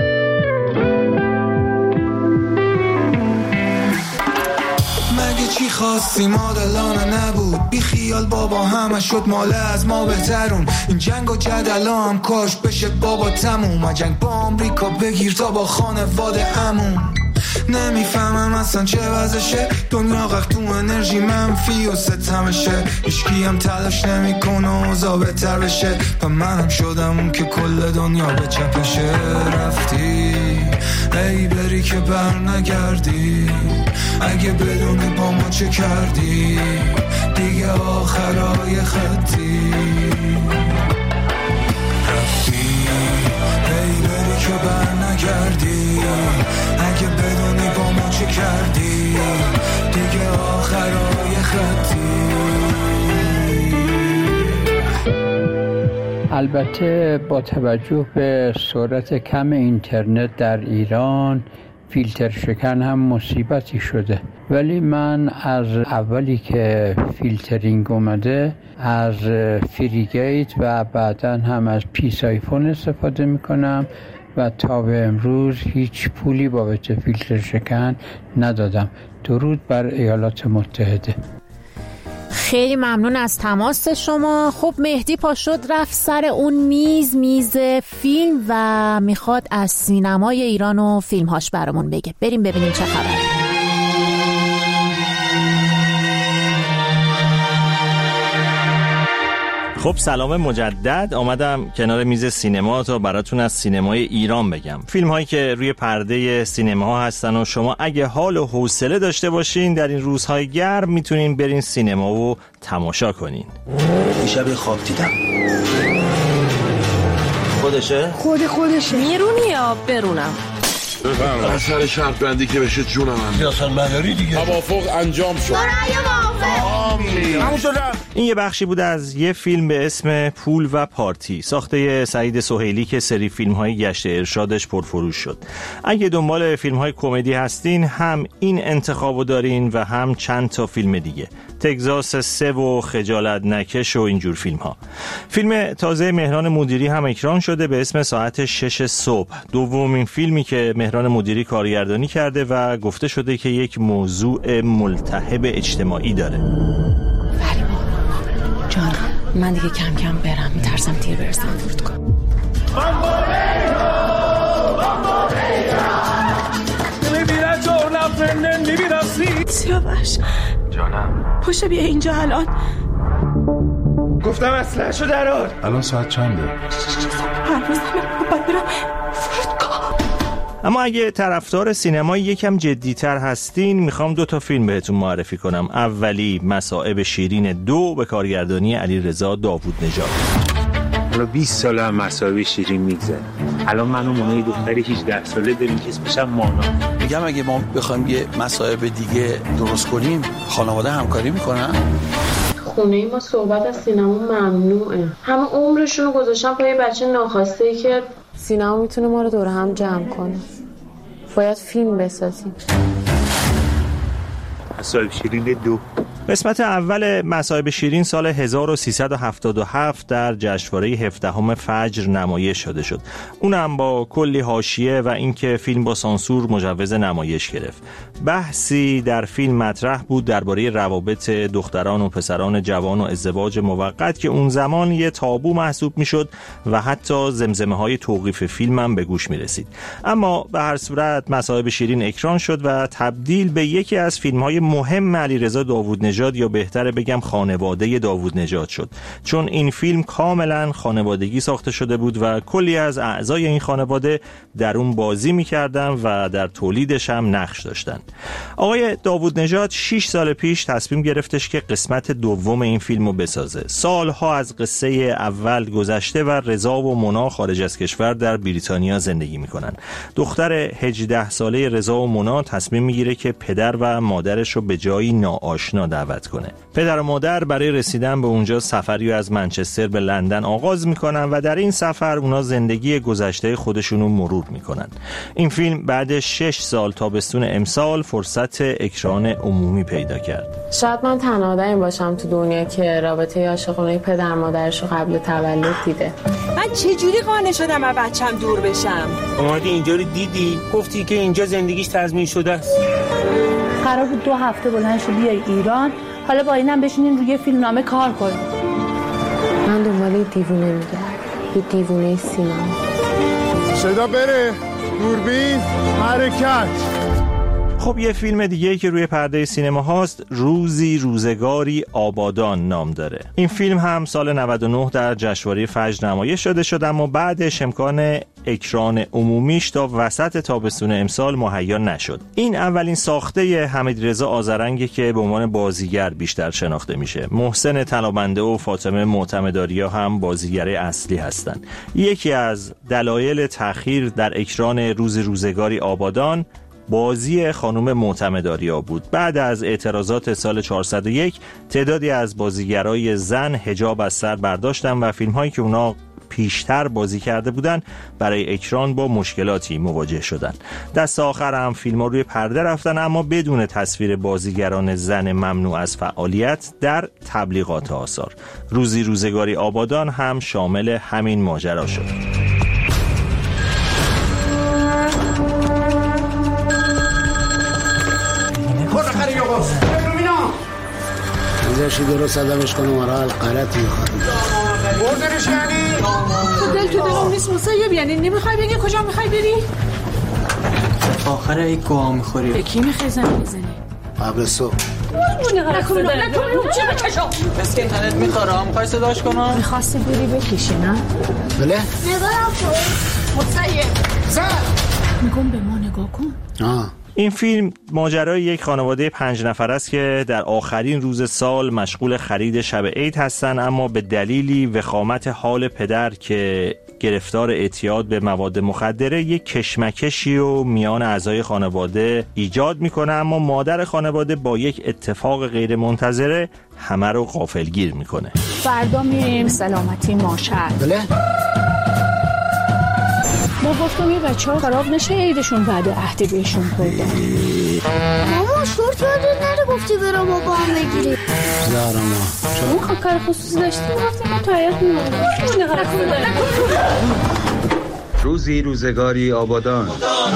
مگه چی خواستی مادلانه نبود، بی خیال بابا همه شد ماله از ما بهترون. این جنگ و جدلا هم کاش بشه بابا تموم، جنگ با آمریکا بگیر تا با خانواده عموم. نمیفهمم اصلا چه وضعشه، دنیا غرق تو انرژی منفی و ستمشه، هیچکی هم تلاش نمیکنه اوضاع بهتر بشه و منم شدم اون که کل دنیا به چپشه. رفتی ای بری که بر نگردی، اگه بدونی با ما چه کردی دیگه آخرای خطی. رفتی ای بری که بر نگردی، اگه بدونی با ما چه کردی دیگه آخرای خطی. البته با توجه به سرعت کم اینترنت در ایران، فیلتر شکن هم مصیبتی شده. ولی من از اولی که فیلترینگ اومده از فریگیت و بعداً هم از پیس آیفون استفاده میکنم و تا به امروز هیچ پولی بابت فیلتر شکن ندادم. درود بر ایالات متحده. خیلی ممنون از تماس شما. خب مهدی پا شد رفت سر اون میز فیلم و میخواد از سینمای ایران و فیلمهاش برامون بگه. بریم ببینیم چه خبره. خب سلام مجدد. آمدم کنار میز سینما تا براتون از سینمای ایران بگم. فیلم هایی که روی پرده سینما هستن و شما اگه حال و حوصله داشته باشین در این روزهای گرم میتونین برین سینما و تماشا کنین. دیشب خواب دیدم. خودشه؟ خودشه. میرونی یا برونم؟ بفرمایید. سر شرط بندی که بشه جونم. سیاست مداری دیگه. توافق انجام شد. این یه بخشی بود از یه فیلم به اسم پول و پارتی ساخته سعید سهیلی که سری فیلم‌های گشت ارشادش پرفروش شد. اگه دنبال فیلم‌های کمدی هستین هم این انتخابو دارین و هم چند تا فیلم دیگه، تگزاس 3 و خجالت نکش و اینجور فیلم‌ها. فیلم تازه مهران مدیری هم اکران شده به اسم ساعت 6 صبح. دومین فیلمی که مهران مدیری کارگردانی کرده و گفته شده که یک موضوع ملتهب اجتماعی داره. فریبا جانم من دیگه کم کم برم، میترسم دیر برسم فرودگاه. سیاوش جانم پاشو بیا اینجا الان. گفتم اسلحه‌شو درار. الان ساعت چنده؟ پرواز نمیرم باید برم فرودگاه. اما اگه طرفدار سینمای یکم جدی‌تر هستین میخوام 2 تا فیلم بهتون معرفی کنم. اولی مصائب شیرین 2 به کارگردانی علیرضا داوودنژاد. حالا 20 سال هم مصائب شیرین میگذره. الان من و مانا یه دختری 18 ساله داریم که اسمش هم مانا. میگم اگه ما بخوایم یه مصائب دیگه درست کنیم خانواده همکاری میکنن؟ خونه ما صحبت از سینما ممنوعه. همه عمرشون رو گذاشتن پای بچه ناخواسته‌ای که سینما میتونه ما رو دور هم جمع کنه. باید فیلم بسازیم. مصائب شیرین 2. قسمت اول مصائب شیرین سال 1377 در جشنواره 17 فجر نمایش شده شد. اونم با کلی حاشیه و اینکه فیلم با سانسور مجوز نمایش گرفت. بحثی در فیلم مطرح بود درباره روابط دختران و پسران جوان و ازدواج موقت که اون زمان یه تابو محسوب میشد و حتی زمزمه‌های توقیف فیلم هم به گوش میرسید. اما به هر صورت مصائب شیرین اکران شد و تبدیل به یکی از فیلم‌های مهم علیرضا داوودنژاد یا بهتره بگم خانواده داوودنژاد شد، چون این فیلم کاملا خانوادگی ساخته شده بود و کلی از اعضای این خانواده در اون بازی می‌کردن و در تولیدش هم نقش داشتن. آقای داوودنژاد 6 سال پیش تصمیم گرفتش که قسمت دوم این فیلمو بسازه. سالها از قصه اول گذشته و رضا و مونا خارج از کشور در بریتانیا زندگی می‌کنن. دختر 18 ساله رضا و مونا تصمیم می‌گیره که پدر و مادرش رو به جایی ناآشنا دعوت کنه. پدر و مادر برای رسیدن به اونجا سفری از منچستر به لندن آغاز میکنن و در این سفر اونا زندگی گذشته خودشونو مرور میکنن. این فیلم بعد 6 سال تابستون امسال فرصت اکران عمومی پیدا کرد. شاید من تنها آدمی باشم تو دنیا که رابطه عاشقانه پدر مادرشو قبل تولد دیده. من چجوری قانع شدم از بچم دور بشم؟ اومدی اینجا رو دیدی؟ گفتی که اینجا زندگیش تضمین شده است. قرار بود 2 هفته بلند شو بیای ایران، حالا با اینم بشینین روی فیلمنامه کار کنین. من دنبال دیوونه میگردم، یه دیوونه سینما. صدا بره، دوربین، حرکت. خب یه فیلم دیگه که روی پرده سینما هاست روزی روزگاری آبادان نام داره. این فیلم هم سال 99 در جشنواره فجر نمایش شد اما بعدش امکان اکران عمومیش تا وسط تابستون امسال مهیا نشد. این اولین ساخته حمیدرضا آذرنگی که به عنوان بازیگر بیشتر شناخته میشه. محسن طلابنده و فاطمه معتمدآریا هم بازیگرای اصلی هستند. یکی از دلایل تأخیر در اکران روزی روزگاری آبادان بازی خانم معتمدآریا بود. بعد از اعتراضات سال 401 تعدادی از بازیگرای زن حجاب از سر برداشتن و فیلم‌هایی که اونا پیشتر بازی کرده بودن برای اکران با مشکلاتی مواجه شدن. دست آخر هم فیلم‌ها روی پرده رفتن، اما بدون تصویر بازیگران زن ممنوع از فعالیت در تبلیغات آثار. روزی روزگاری آبادان هم شامل همین ماجرا شد. ازشی درست آدمش کنم آره غلطی میخواد بردنش یعنی دل تو دلم نیست مصیب، یعنی نمیخوای بگی کجا میخوای بری؟ آخر ای گوها میخوری به کی میخوای زنگ بزنی؟ قبل صبح نکنم چه بکشم بس که اینترنت میخوره میخوای صداش کنم؟ میخواستی بری بکشی نه؟ بله؟ نگاه کن مصیب زن میگم به ما نگاه کن. این فیلم ماجرای یک خانواده 5 نفر است که در آخرین روز سال مشغول خرید شب عید هستند، اما به دلیلی وخامت حال پدر که گرفتار اعتیاد به مواد مخدره یک کشمکشی و میان اعضای خانواده ایجاد میکنه، اما مادر خانواده با یک اتفاق غیر منتظره همه رو غافلگیر میکنه. فردا میریم سلامتی ماشر. بله؟ ما گفتم یه بچه ها خراب نشه عیدشون بعد عهد بهشون خوردن. ماما شورت یادت نره گفتی برام با هم بگیری. زهرا ما اون کار خصوصی داشتیم گفتیم ما تا حیات میمونیم. روزی روزگاری آبادان.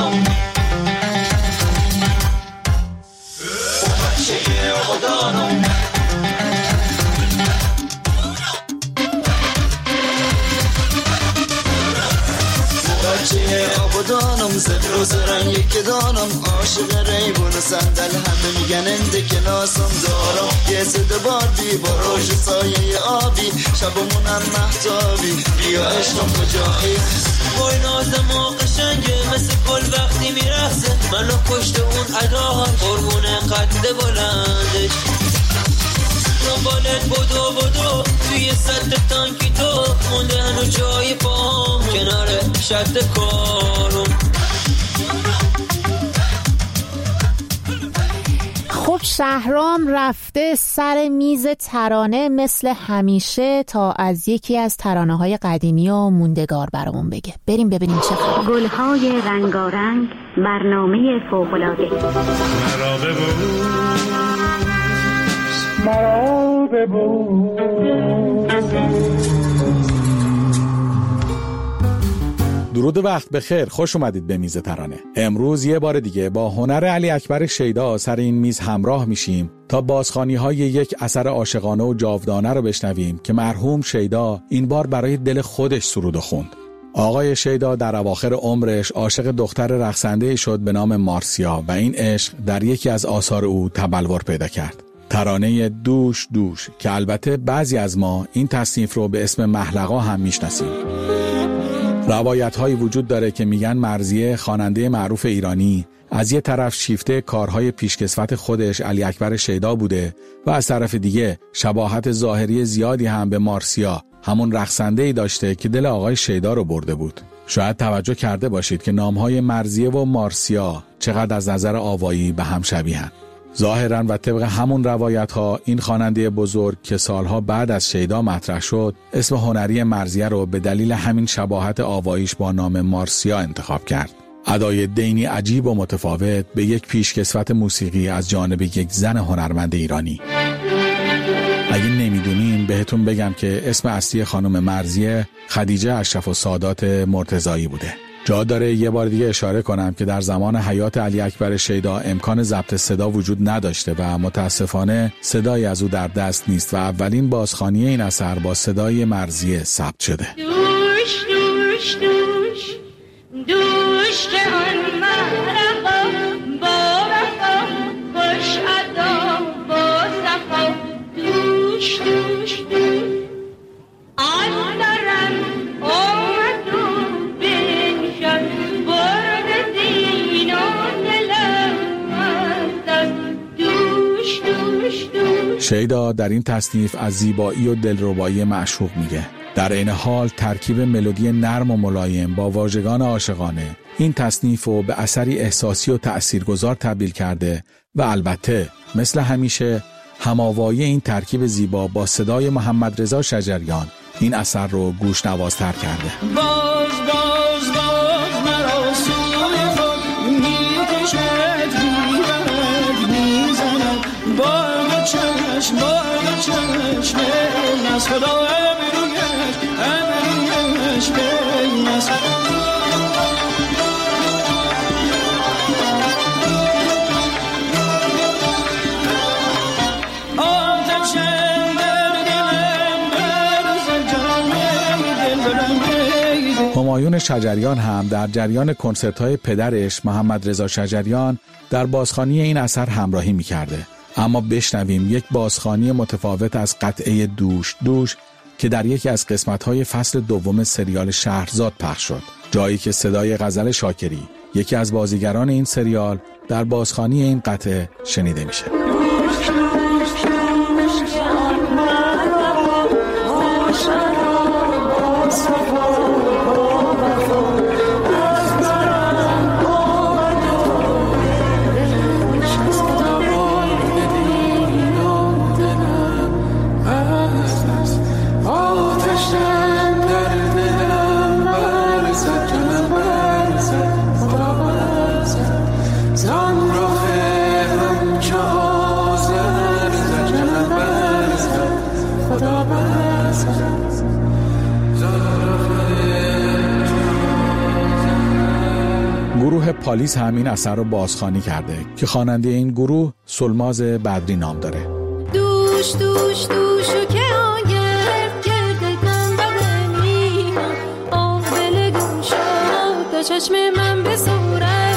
آبادانم زد روز رنگی که دانم عاشق ریبون و صندل همه میگن انده کلاسم دارم یه زده باربی با روش سایه آبی شبمونم محتابی بیا عشقم کجایی وای نازم و قشنگه مثل گل وقتی میرخصه منو کشت اون اداهاش قربون قد بلندش دنبالت بدو توی سد تانکی تو مونده هنو جای پام کنار شد کارم. خب شهرام رفته سر میز ترانه مثل همیشه تا از یکی از ترانه‌های قدیمی و موندگار برامون بگه. بریم ببینیم چه خبر. گل‌های رنگارنگ، برنامه فوق‌العاده. درود وقت بخیر، خوش اومدید به میز ترانه. امروز یه بار دیگه با هنر علی اکبر شیدا سر این میز همراه میشیم تا بازخوانی‌های یک اثر عاشقانه و جاودانه رو بشنویم که مرحوم شیدا این بار برای دل خودش سرود و خوند. آقای شیدا در اواخر عمرش عاشق دختر رقصنده‌ای شد به نام مارسیا و این عشق در یکی از آثار او تبلور پیدا کرد. ترانه دوش دوش که البته بعضی از ما این تصنیف رو به اسم محلقا هم میشناسیم. روایت‌هایی وجود داره که میگن مرضیه خواننده معروف ایرانی از یه طرف شیفته کارهای پیشکسوت خودش علی اکبر شیدا بوده و از طرف دیگه شباهت ظاهری زیادی هم به مارسیا همون رقصنده‌ای داشته که دل آقای شیدا رو برده بود. شاید توجه کرده باشید که نام‌های مرضیه و مارسیا چقدر از نظر آوایی به هم شبیهن. ظاهراً و طبق همون روایت‌ها این خواننده بزرگ که سالها بعد از شیدا مطرح شد اسم هنری مرضیه رو به دلیل همین شباهت آواییش با نام مارسیا انتخاب کرد. ادای دینی عجیب و متفاوت به یک پیشکسوت موسیقی از جانب یک زن هنرمند ایرانی. اگه نمیدونین بهتون بگم که اسم اصلی خانم مرضیه خدیجه اشرف السادات مرتضایی بوده. جا داره یه بار دیگه اشاره کنم که در زمان حیات علی اکبر شیدا امکان ضبط صدا وجود نداشته و متاسفانه صدایی از او در دست نیست و اولین بازخوانی این اثر با صدای مرضیه ثبت شده. دوش دوش دوش دوش که آن محرقا با وفا خوش ادا با صفا دوش دوش دوش آن دارم آمد و بنشد برد دین و دلم از دوش دوش دوش. شیدا در این تصنیف از زیبایی و دلربایی معشوق میگه. در این حال ترکیب ملودی نرم و ملایم با واژگان عاشقانه این تصنیف رو به اثری احساسی و تأثیرگذار تبدیل کرده و البته مثل همیشه هماوایی این ترکیب زیبا با صدای محمد رضا شجریان این اثر رو گوش‌نوازتر کرده. باز باز باز مرا سوی خود می‌کشد می‌برد می‌زند باد چشم از خدا ابرویش بین است. همایون شجریان هم در جریان کنسرت‌های پدرش محمد رضا شجریان در بازخوانی این اثر همراهی می‌کرده. اما بشنویم یک بازخوانی متفاوت از قطعه دوش دوش که در یکی از قسمت‌های فصل دوم سریال شهرزاد پخش شد، جایی که صدای غزل شاکری، یکی از بازیگران این سریال، در بازخوانی این قطعه شنیده میشه. گروه پالیس همین اثر رو بازخوانی کرده که خواننده این گروه سلماز بدری نام داره. دوش دوش دوشو که آگرد کرده دم بدنی آبل گم شد دو چشم من بسوره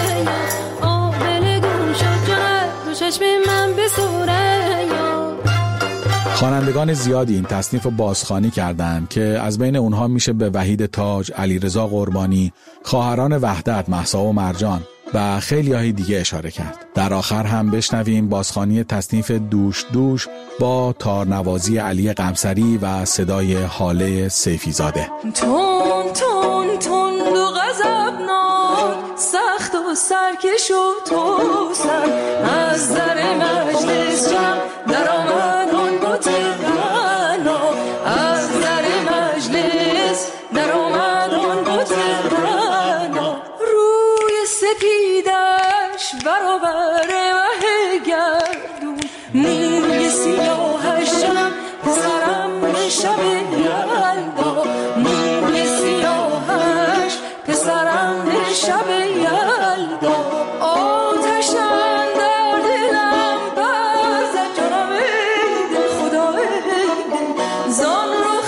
آبل گم شد جهد دو چشم من بسوره. خوانندگان زیادی این تصنیف رو بازخوانی کردند که از بین اونها میشه به وحید تاج، علیرضا قربانی، خواهران وحدت، مهسا و مرجان و خیلی‌های دیگه اشاره کرد. در آخر هم بشنویم بازخوانی تصنیف دوش دوش با تارنوازی علی قمصری و صدای هاله سیفیزاده. تون تون تون و غضبناک سخت و سرکش و توسن از در مجلس جمع در آمد آن بت غنا از در مجلس در آمد آن بت غنا روی سپیدش برابر مه گردون موی سیاهش جمع پسرم شب یلدا موی سیاهش پسرم شب یلدا آتشم در دلم برزد جانم ای دل خدا ای دل زان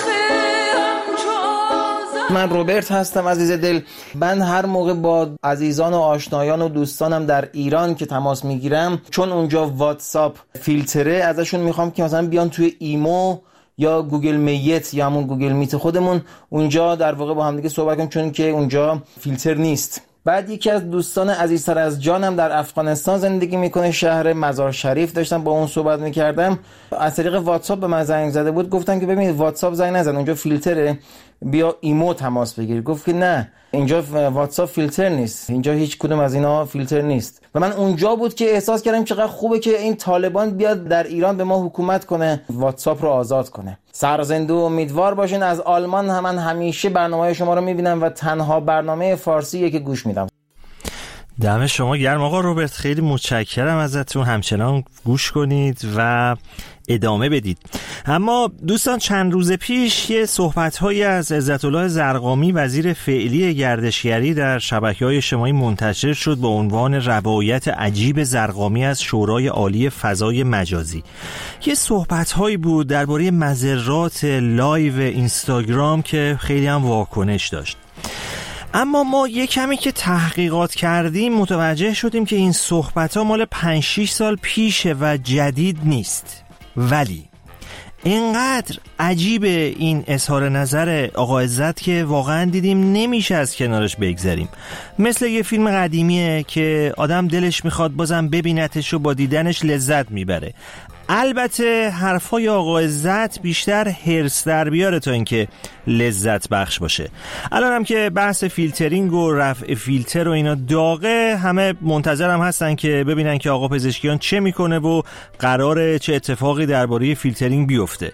رخم چو من روبرت هستم عزیز دل. من هر موقع با عزیزان و آشنایان و دوستانم در ایران که تماس میگیرم، چون اونجا واتساپ فیلتره، ازشون میخوام که مثلا بیان توی ایمو یا گوگل میت یا همون گوگل میت خودمون اونجا در واقع با هم دیگه صحبت کنیم، چون که اونجا فیلتر نیست. بعد یکی از دوستان عزیزتر از جانم در افغانستان زندگی میکنه، شهر مزار شریف، داشتم با اون صحبت میکردم، از طریق واتساپ به من زنگ زده بود، گفتم که ببینید واتساپ زنگ نزن، اونجا فیلتره، بیا ایمو تماس بگیر. گفت که نه، اینجا واتساپ فیلتر نیست، اینجا هیچ کدوم از اینا فیلتر نیست. و من اونجا بود که احساس کردم چقدر خوبه که این طالبان بیاد در ایران به ما حکومت کنه، واتساپ رو آزاد کنه. سرزنده و امیدوار باشین. از آلمان هم من همیشه برنامه‌های شما رو میبینم و تنها برنامه فارسیه که گوش میدم. دم شما گرم آقا روبرت، خیلی متشکرم ازتون، همچنان گوش کنید و ادامه بدید. اما دوستان، چند روز پیش یه صحبت‌هایی از عزت‌الله زرقامی وزیر فعلی گردشگری در شبکه‌های اجتماعی منتشر شد با عنوان روایت عجیب زرقامی از شورای عالی فضای مجازی. یه صحبت‌هایی بود درباره مضرات لایو اینستاگرام که خیلی هم واکنش داشت. اما ما یه کمی که تحقیقات کردیم متوجه شدیم که این صحبت‌ها مال 5-6 سال پیشه و جدید نیست. ولی اینقدر عجیب این اظهار نظر آقا عزت که واقعا دیدیم نمیشه از کنارش بگذریم. مثل یه فیلم قدیمیه که آدم دلش میخواد بازم ببینتش و با دیدنش لذت میبره. البته حرفای آقا عزت بیشتر هرس در بیاره تا اینکه لذت بخش باشه. الان هم که بحث فیلترینگ و رفع فیلتر و اینا داغه، همه منتظرم هستن که ببینن که آقا پزشکیان چه میکنه و قراره چه اتفاقی درباره فیلترینگ بیفته.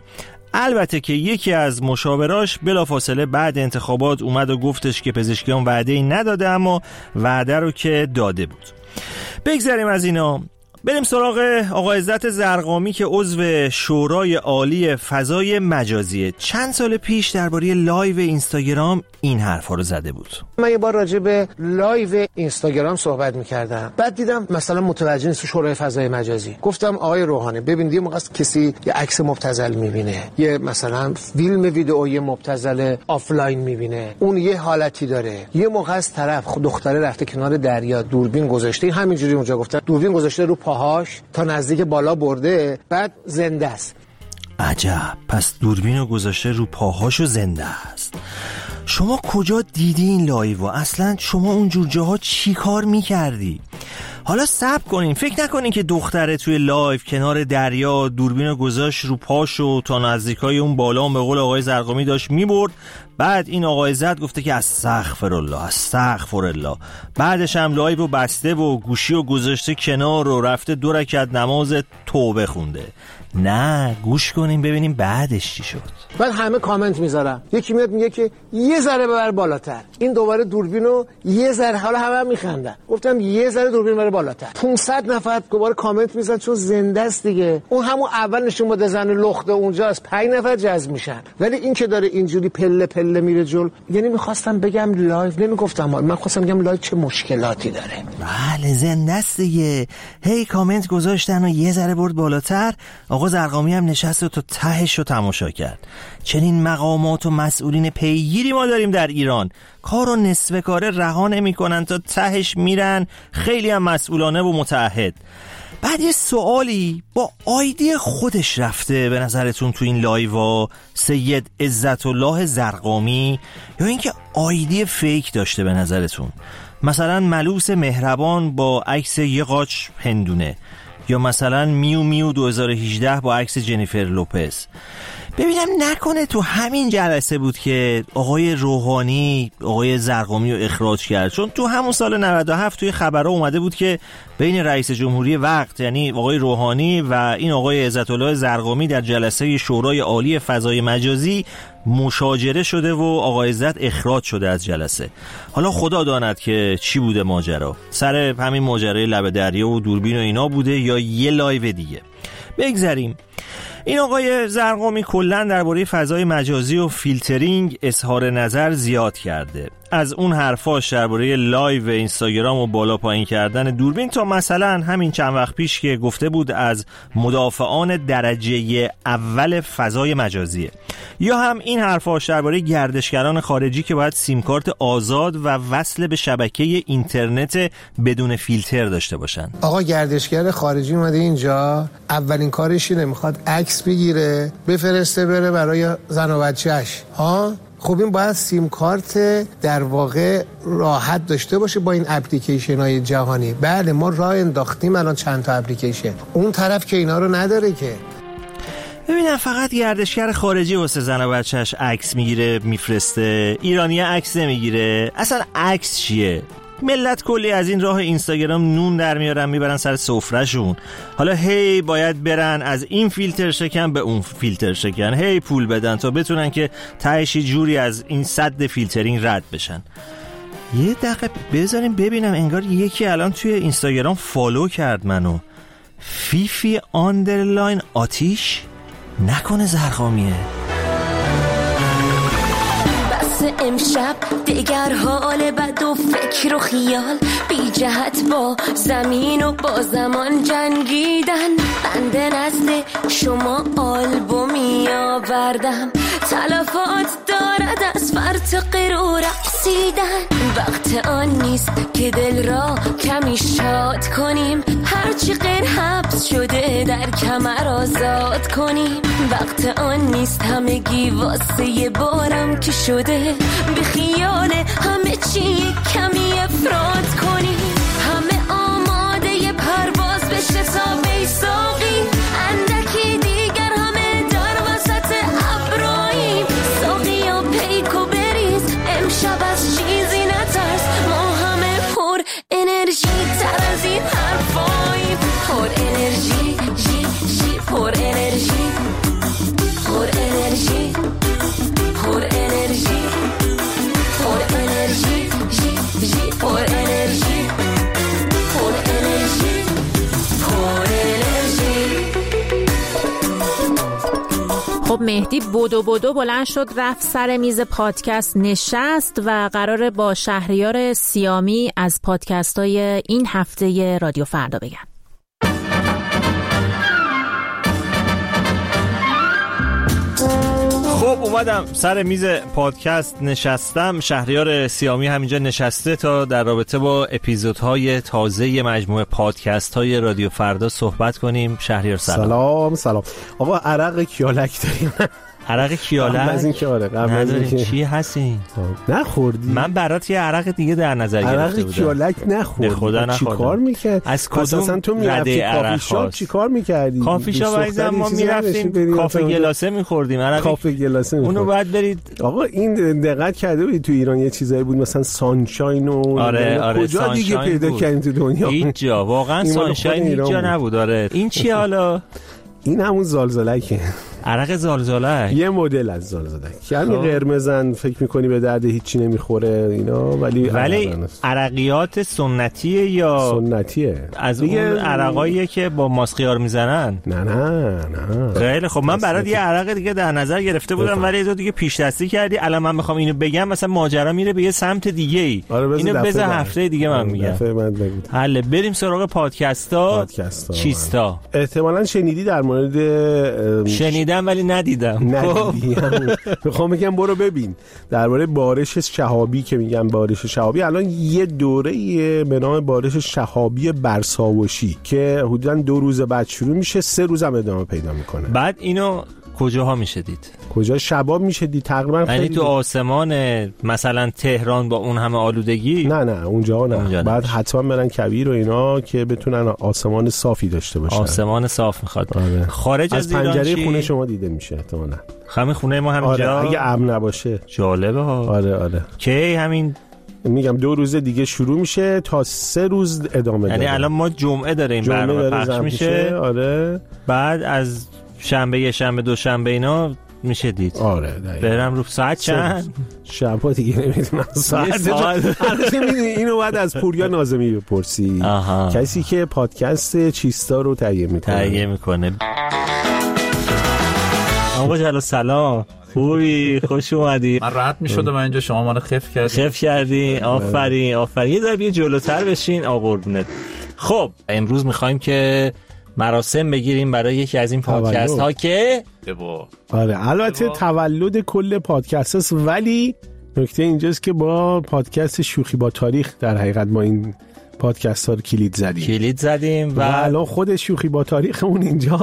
البته که یکی از مشاوراش بلافاصله بعد انتخابات اومد و گفتش که پزشکیان وعده‌ای نداده، اما وعده رو که داده بود. بگذاریم از اینا، بریم سراغ آقا عزت زرقامی که عضو شورای عالی فضای مجازیه. چند سال پیش درباره لایو اینستاگرام این حرفا رو زده بود. من یه بار راجع به لایو اینستاگرام صحبت می‌کردم، بعد دیدم مثلا متوجه نیست شورای فضای مجازی. گفتم آقای روحانی ببین یه موقع کسی یه عکس مبتذل می‌بینه، یه مثلا فیلم ویدئویی مبتذل آفلاین می‌بینه، اون یه حالتی داره. یه موقع از طرف دختره رفته کنار دریا، دوربین گذاشته، همینجوری اونجا گفتن دوربین گذاشته رو پاهاش تا نزدیک بالا برده، بعد زنده است. عجب، پس دوربینو گذاشته رو پاهاشو زنده است. شما کجا دیدی این لایو؟ اصلا شما اونجور جاها چی کار میکردی؟ حالا صبر کنین، فکر نکنین که دختره توی لایو کنار دریا دوربینو گذاشت رو پاشو تا نزدیکای اون بالا، به قول آقای زرقامی داشت میبرد. بعد این آقای عزت گفته که استغفرالله استغفرالله. بعدش هم لایو بسته و گوشی رو گذاشته کنار و رفته 2 رکعت نماز توبه خونده. نه، گوش کنیم ببینیم بعدش چی شد. بعد همه کامنت میذارن، یکی میاد میگه که یه ذره ببر بالاتر، این دوباره دوربینو یه ذره، حالا همه هم میخندن. گفتم یه ذره دوربین بره بالاتر. 500 نفر دوباره کامنت میذارن چون زنده است دیگه. اون همون اول نشون بده زن لخته اونجا از 5 نفر جذب میشن، ولی این که داره اینجوری پله پله میره جلو. یعنی میخواستم بگم لایو، نمیگفتم، من خواستم بگم لایو چه مشکلاتی داره. بله زنده است دیگه. هی کامنت گذاشتن و یه ذره برد بالاتر. آقا زرقامی هم نشست و تا تهش رو تماشا کرد. چنین مقامات و مسئولین پیگیری ما داریم در ایران، کارو نصف کاره رها نمی‌کنن تا تهش میرن، خیلی هم مسئولانه و متعهد. بعد یه سوالی، با آیدی خودش رفته به نظرتون تو این لایوا سید عزت الله زرقامی، یا اینکه آیدی فیک داشته به نظرتون؟ مثلا ملوس مهربان با عکس یه قاچ هندونه، یا مثلا میو میو 2018 با عکس جنیفر لوپز. ببینم نکنه تو همین جلسه بود که آقای روحانی آقای زرقامی رو اخراج کرد، چون تو همون سال 97 توی خبرها اومده بود که بین رئیس جمهوری وقت یعنی آقای روحانی و این آقای عزت الله زرقامی در جلسه شورای عالی فضای مجازی مشاجره شده و آقای عزت اخراج شده از جلسه. حالا خدا داند که چی بوده ماجرا، سر همین ماجرای لب دریا و دوربین و اینا بوده یا یه لایو دیگه. بگذریم. این آقای زرقامی کلاً درباره فضای مجازی و فیلترینگ اظهار نظر زیاد کرده، از اون حرفاش درباره لایو اینستاگرام و بالا پایین کردن دوربین تا مثلا همین چند وقت پیش که گفته بود از مدافعان درجه اول فضای مجازیه، یا هم این حرفاش درباره گردشگران خارجی که باید سیم کارت آزاد و وصل به شبکه اینترنت بدون فیلتر داشته باشن. آقا گردشگر خارجی اومده اینجا، اولین کارش اینه میخواد عکس بگیره بفرسته بره برای زن و بچه‌اش. خب این باید سیم کارت در واقع راحت داشته باشه با این اپلیکیشن های جهانی. بله ما راه انداختیم الان چند تا اپلیکیشن، اون طرف که اینا رو نداره که. ببینم فقط گردشگر خارجی واسه زن و بچه‌اش عکس میگیره میفرسته، ایرانی عکس نمیگیره. اصلا عکس چیه؟ ملت کلی از این راه اینستاگرام نون در میارن میبرن سر سفرهشون، حالا هی باید برن از این فیلتر شکن به اون فیلتر شکن، هی پول بدن تا بتونن که تهش جوری از این سد فیلترینگ رد بشن. یه دقیقه بذاریم ببینم، انگار یکی الان توی اینستاگرام فالو کرد منو، فیفی آندرلاین آتیش، نکنه زرقامیه. امشب دیگر حال بد و فکر و خیال بی جهت با زمین و با زمان جنگیدن. بنده نزد شما آلبومی آوردم، تلفات دارد از فرط غرور رقصیدن. وقت آن نیست که دل را کمی شاد کنیم، هرچی غیر حبس شده در کمر آزاد کنیم. وقت آن نیست همگی واسه بارم که شده، به خیال همه چی کمی افراد کنیم. همه آماده پرواز بشه تا بیساقی، اندکی دیگر همه در وسط ابراییم. ساقی و پیک و بریز امشب از چیزی نترس، ما همه پر انرژی تر از این حرفاییم. پر انرژی پر انرژی پر انرژی. مهدی بدو بلند شد رفت سر میز پادکست نشست و قراره با شهریار سیامی از پادکست‌های این هفته رادیو فردا بگن. خب اومدم سر میز پادکست نشستم. شهریار سیامی همینجا نشسته تا در رابطه با اپیزودهای تازه مجموعه پادکست های رادیو فردا صحبت کنیم. شهریار سلام. سلام آقا. عرق کیالک داریم؟ عرق کیالک؟ قبل از این که آره قبل از این که چی هستین؟ نخوردی؟ من برات یه عرق دیگه در نظر گرفته بودم. عرق کیالک نخوردی؟ خدا نخوردم. چی کار میکرد؟ از کدوم تو میرفتی کافی شاپ چی کار میکردی؟ کافی شاپ عزیزم ما میرفتیم کافه گلاسه میخوردیم. عرق کافه گلاسه اونو باید برید. آقا این دقت کرده بودی تو ایران یه چیزایی بود مثلا سانشاین و آره کجا دیگه پیدا کردین تو دنیا؟ هیچ جا واقعا سانشاین هیچ جا نبود. آره این چی حالا؟ این همون زالزالکه. عرق زالزالک یه مدل از زالزالک یعنی قرمزن، فکر میکنی به درد هیچی نمیخوره اینا، ولی عرقیات سنتیه یا سنتیه از اون عرقاییه که با ماست خیار میزنن؟ نه خیلی خب من برات یه عرق دیگه در نظر گرفته بودم ولی تو دیگه پیش دستی کردی. الان من میخوام اینو بگم مثلا ماجرا میره به یه سمت دیگه ای. اینو بذار هفته دیگه من میگم. حله بریم سراغ پادکستا. چیستا احتمالاً شنیدی در مورد شنیدم ولی ندیدم. میخوام بگم برو ببین درباره بارش شهابی که میگم بارش شهابی. الان یه دوره‌ای به نام بارش شهابی برساوشی که حدوداً 2 روز بعد شروع میشه، 3 روز هم ادامه پیدا میکنه. بعد اینو کجاها میشه دید؟ کجا شباب میشه دید تقریبا. یعنی تو آسمان مثلا تهران با اون همه آلودگی؟ نه اونجا نه. بعد حتما برن کویر و اینا که بتونن آسمان صافی داشته باشن. آسمان صاف میخواد. خارج از پنجره خونه شما دیده میشه احتمالاً. همین خونه ما همینجا. آره اگه امن نباشه. جالبه ها. آره کی همین میگم 2 روز دیگه شروع میشه تا 3 روز ادامه داره. یعنی الان ما جمعه داریم برنامه پخش میشه. آره بعد از شنبه دوشنبه اینا میشه دید. آره برم رو ساعت چند؟ شبا دیگه نمیدونم ساعت. اینو بعد از پوریا ناظمی بپرسی. کسی که پادکست چیستا رو تهیه میکنه. آقا جلال سلام. خوبی؟ خوش اومدی. من رد میشدم اینجا شما منو خف کردی. آفرین. یه ذره بیا جلوتر بشین. آقا قربونت. خب امروز میخوایم که مراسم بگیریم برای یکی از این پادکست ها که آره البته تولد کل پادکست است، ولی نکته اینجاست که با پادکست شوخی با تاریخ در حقیقت ما این پادکست ها رو کلید زدیم و الان خود شوخی با تاریخمون اینجا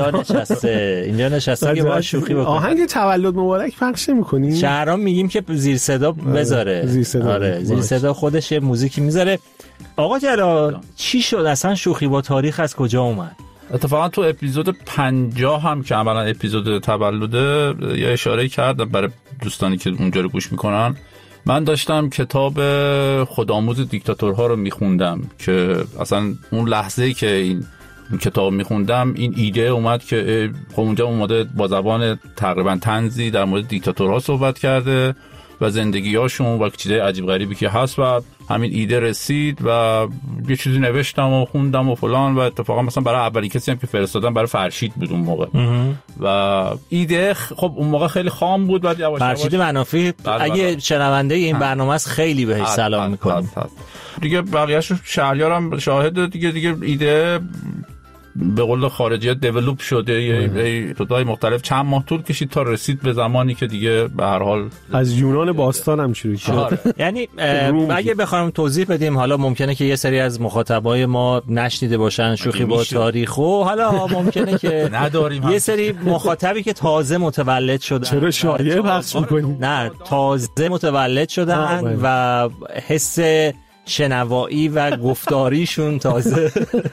نشسته که با شوخی بکنیم. آهنگ تولد مبارک پخش می‌کنیم. شهرام میگیم که زیر صدا بذاره. زیر صدا خودش یه موزیکی میذاره. آقا جلال چی شد اصلا شوخی با تاریخ از کجا اومد؟ اتفاقا تو اپیزود 50 هم که عملا اپیزود تولده یا اشاره کردم برای دوستانی که اونجا رو گوش میکنن. من داشتم کتاب خودآموز دیکتاتورها رو میخوندم که اصلا اون لحظه‌ای که این کتاب میخوندم این ایده اومد که خب اونجا اومده با زبان تقریبا طنزی در مورد دیکتاتورها صحبت کرده و زندگی‌هاشون و چیزای عجیب غریبی که هست و همین ایده رسید و یه چیزی نوشتم و خوندم و فلان و اتفاقا مثلا برای اولین کسی هم که فرستادم برای فرشید بود اون موقع و ایده خب اون موقع خیلی خام بود. بعد یواش فرشید منافی اگه شنونده این برنامه است خیلی بهش سلام میکنیم. دیگه بقیه‌اش شهریارم شاهد دیگه ایده به قول خارجی ها دیولوپ شده یه تودای مختلف چند ماه طول کشید تا رسید به زمانی که دیگه به هر حال از یونان باستان هم شروع شد. یعنی اگه بخوایم توضیح بدیم حالا ممکنه که یه سری از مخاطبای ما نشنیده باشن شوخی با تاریخ و حالا ممکنه که نداریم یه سری مخاطبی که تازه متولد شدن. چرا شایعه پخش می‌کنی؟ نه تازه متولد شدن و حس شنوایی و گفتاریشون تازه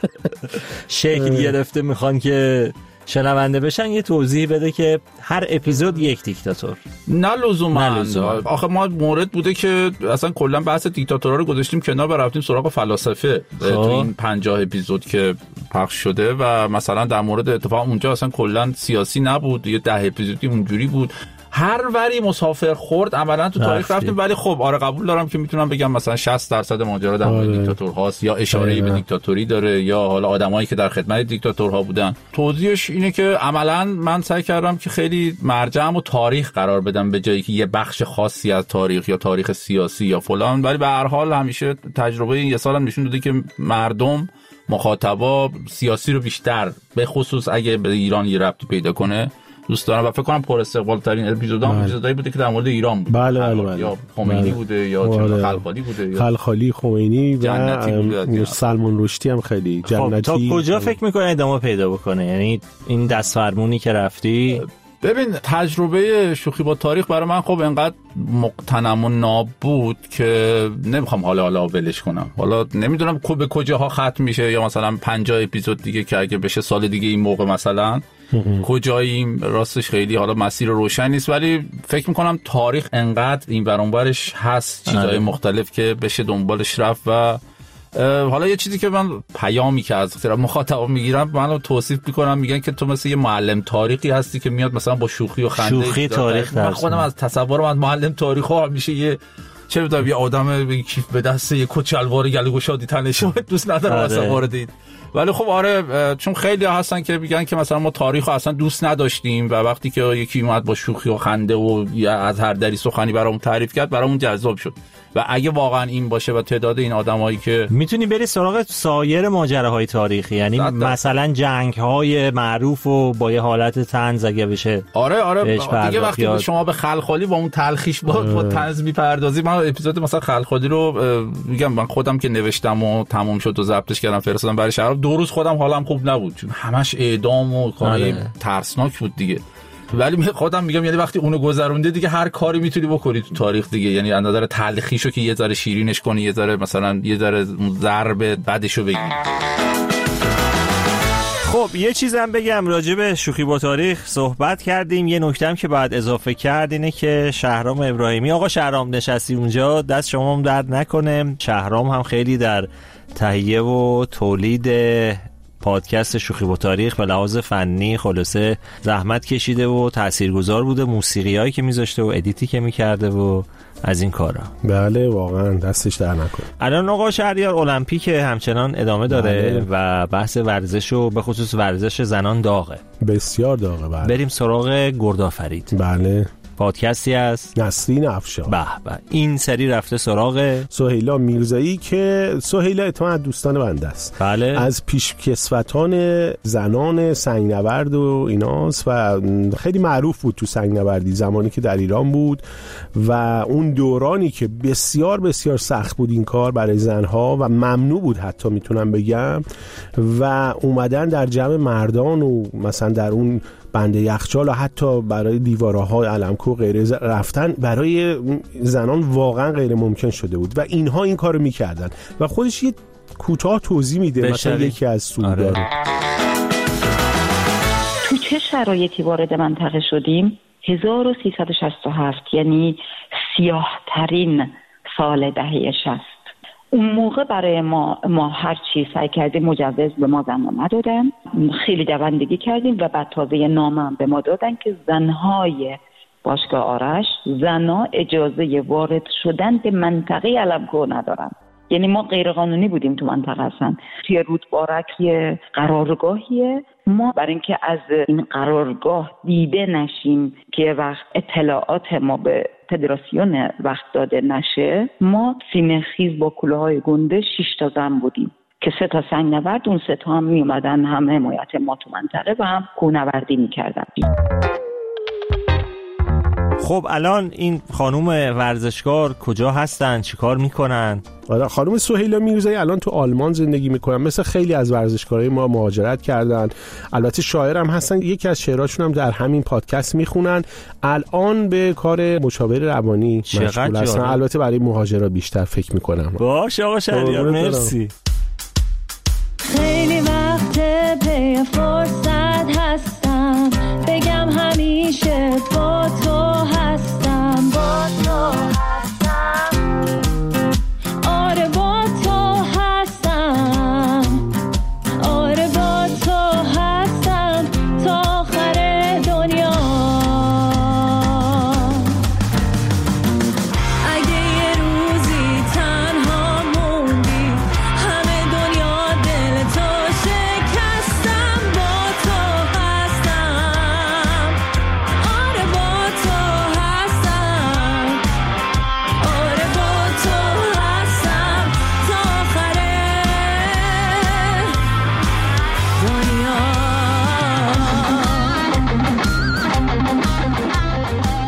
شکل گرفته میخوان که شنونده بشن. یه توضیح بده که هر اپیزود یک دیکتاتور. نه لزوما. آخه ما مورد بوده که اصلا کلا بحث دیکتاتورها رو گذاشتیم کنار و رفتیم سراغ فلاسفه تو این 50 اپیزود که پخش شده و مثلا در مورد اتفاق اونجا اصلا کلا سیاسی نبود. یه 10 اپیزودی اونجوری بود. هر وری مسافر خورد عملا تو تاریخ رفتیم. ولی خب آره قبول دارم که میتونم بگم مثلا 60% ماجرا در مورد دیکتاتورهاست، یا اشاره‌ای به دیکتاتوری داره، یا حالا آدمایی که در خدمت دیکتاتورها بودن. توضیحش اینه که عملا من سعی کردم که خیلی مرجعم و تاریخ قرار بدم به جایی که یه بخش خاصی از تاریخ یا تاریخ سیاسی یا فلان. ولی به هر حال همیشه تجربه این یه سالم نشون داده که مردم مخاطبا سیاسی رو بیشتر، به خصوص اگه به ایران یه ربطی پیدا کنه، دوست دارم. و فکر کنم پر استقبال ترین اپیزودایی بوده که در مورد ایران بود. بله. یا خمینی بوده یا خلخالی بوده یا خلخالی، خمینی و سلمان رشدی هم خیلی جنتی. تا کجا فکر می‌کنی ادامه پیدا بکنه؟ یعنی این دستفرمونی که رفتی؟ ببین تجربه شوخی با تاریخ برای من خب انقدر مقتنم و ناب بود که نمیخوام حالا ولش کنم. حالا نمیدونم به کجاها ختم میشه، یا مثلا 50 اپیزود دیگه که اگه بشه سال دیگه این موقع مثلا کجاییم، راستش خیلی حالا مسیر روشن نیست. ولی فکر میکنم تاریخ انقدر این ور اون ورش هست، چیزای مختلف که بشه دنبالش رفت. و حالا یه چیزی که من پیامی که از مخاطبا میگیرم منو توصیف میکنم، میگن که تو مثل یه معلم تاریخی هستی که میاد مثلا با شوخی و خنده. شوخی تاریخ من خودم از تصورم از معلم تاریخ میشه یه چه میدونم یه آدم کیف به دست یه کت شلوار گلو گشادی تنش دوست ندارم اصلا واردید. ولی خب آره، چون خیلی هستن که میگن که مثلا ما تاریخ رو اصلا دوست نداشتیم و وقتی که یکی اومد با شوخی و خنده و یا از هر دری سخنی برامون تعریف کرد برامون جذاب شد. و اگه واقعا این باشه و تعداد این آدمایی که میتونی بری سراغ سایر ماجراهای تاریخی، یعنی مثلا جنگ‌های معروف و با یه حالت طنز اگه بشه. آره دیگه وقتی شما به خلخالی با اون تلخیش با طنز میپردازی. من اپیزود مثلا خلخالی رو میگم من خودم که نوشتم و تموم شد و ضبطش کردم فرستادم برای شهرام، 2 روز خودم حالم خوب نبود چون همش اعدام و کارهای ترسناک بود دیگه. ولی خودم میگم یعنی وقتی اونو گذرونده دیگه هر کاری میتونی بکنی تو تاریخ دیگه، یعنی از نظر تلخیشو که یه ذره شیرینش کنی، یه ذره مثلا یه ذره ضرب بعدشو بگی. خب یه چیزم بگم راجع به شوخی با تاریخ صحبت کردیم. یه نکته‌ام که باید اضافه کرد اینه که شهرام ابراهیمی، آقا شهرام نشستی اونجا، دست شما هم درد نکنه. شهرام هم خیلی در تهیه و تولید پادکست شوخی با تاریخ به لحاظ فنی خلاصه زحمت کشیده و تاثیرگذار بوده، موسیقیایی که میذاشته و ادیتی که میکرده و از این کارا. بله واقعا دستش در نکنه. الان آقا شهریار المپیک همچنان ادامه داره و بحث ورزش و به خصوص ورزش زنان داغه، بسیار داغه. بله. بریم سراغ گردآفرید. بله. پادکستی از نسرین افشار. به این سری رفته سراغ سهیلا میرزایی که سهیلا اتفاقا از دوستان بنده است. بله. از پیشکسوتان زنان سنگنورد و ایناست و خیلی معروف بود تو سنگنوردی زمانی که در ایران بود و اون دورانی که بسیار بسیار سخت بود این کار برای زنها و ممنوع بود حتی میتونم بگم، و اومدن در جمع مردان و مثلا در اون بنده یخچال و حتی برای دیوارهای علمکو غیره رفتن برای زنان واقعا غیر ممکن شده بود و اینها این کارو میکردن و خودش یه کوتاه توضیح میده مثلا یکی از سودارو. تو چه شرایطی وارد منطقه شدیم؟ 1367 یعنی سیاه ترین سال دهه 60. اون موقع برای ما هر چی سعی کردیم مجوز به ما زنها ندادن، خیلی دوندگی کردیم و بعد تازه نامه هم به ما دادن که زنهای باشگاه آرش زنها اجازه وارد شدن به منطقه علمکو ندارن. یعنی ما غیر قانونی بودیم تو منطقه هستن. توی رودبارک یه قرارگاهیه، ما برای اینکه از این قرارگاه دیده نشیم که وقت اطلاعات ما به فدراسیون وقت داده نشه، ما سینه خیز با کلاهای گنده 6 تا زن بودیم که 3 تا سنگنورد، اون 3 تا هم می اومدن هم حمایت ما تو منطقه و هم کوهنوردی میکردن. خب الان این خانوم ورزشکار کجا هستن؟ چیکار میکنن؟ خانم سهیلا میرزایی الان تو آلمان زندگی میکنن، مثل خیلی از ورزشکارای ما مهاجرت کردن، البته شاعر هم هستن، یکی از شعراشون هم در همین پادکست میخونن. الان به کار مشاور روانی مشغول هستن، البته برای مهاجرا بیشتر فکر میکنم. باشه آقا شهریار، مرسی. خیلی وقت پی فرصت هستم بگم همیشه با تو هستم، با تو هستم، آره با تو هستم، آره با تو هستم تا آخر دنیا.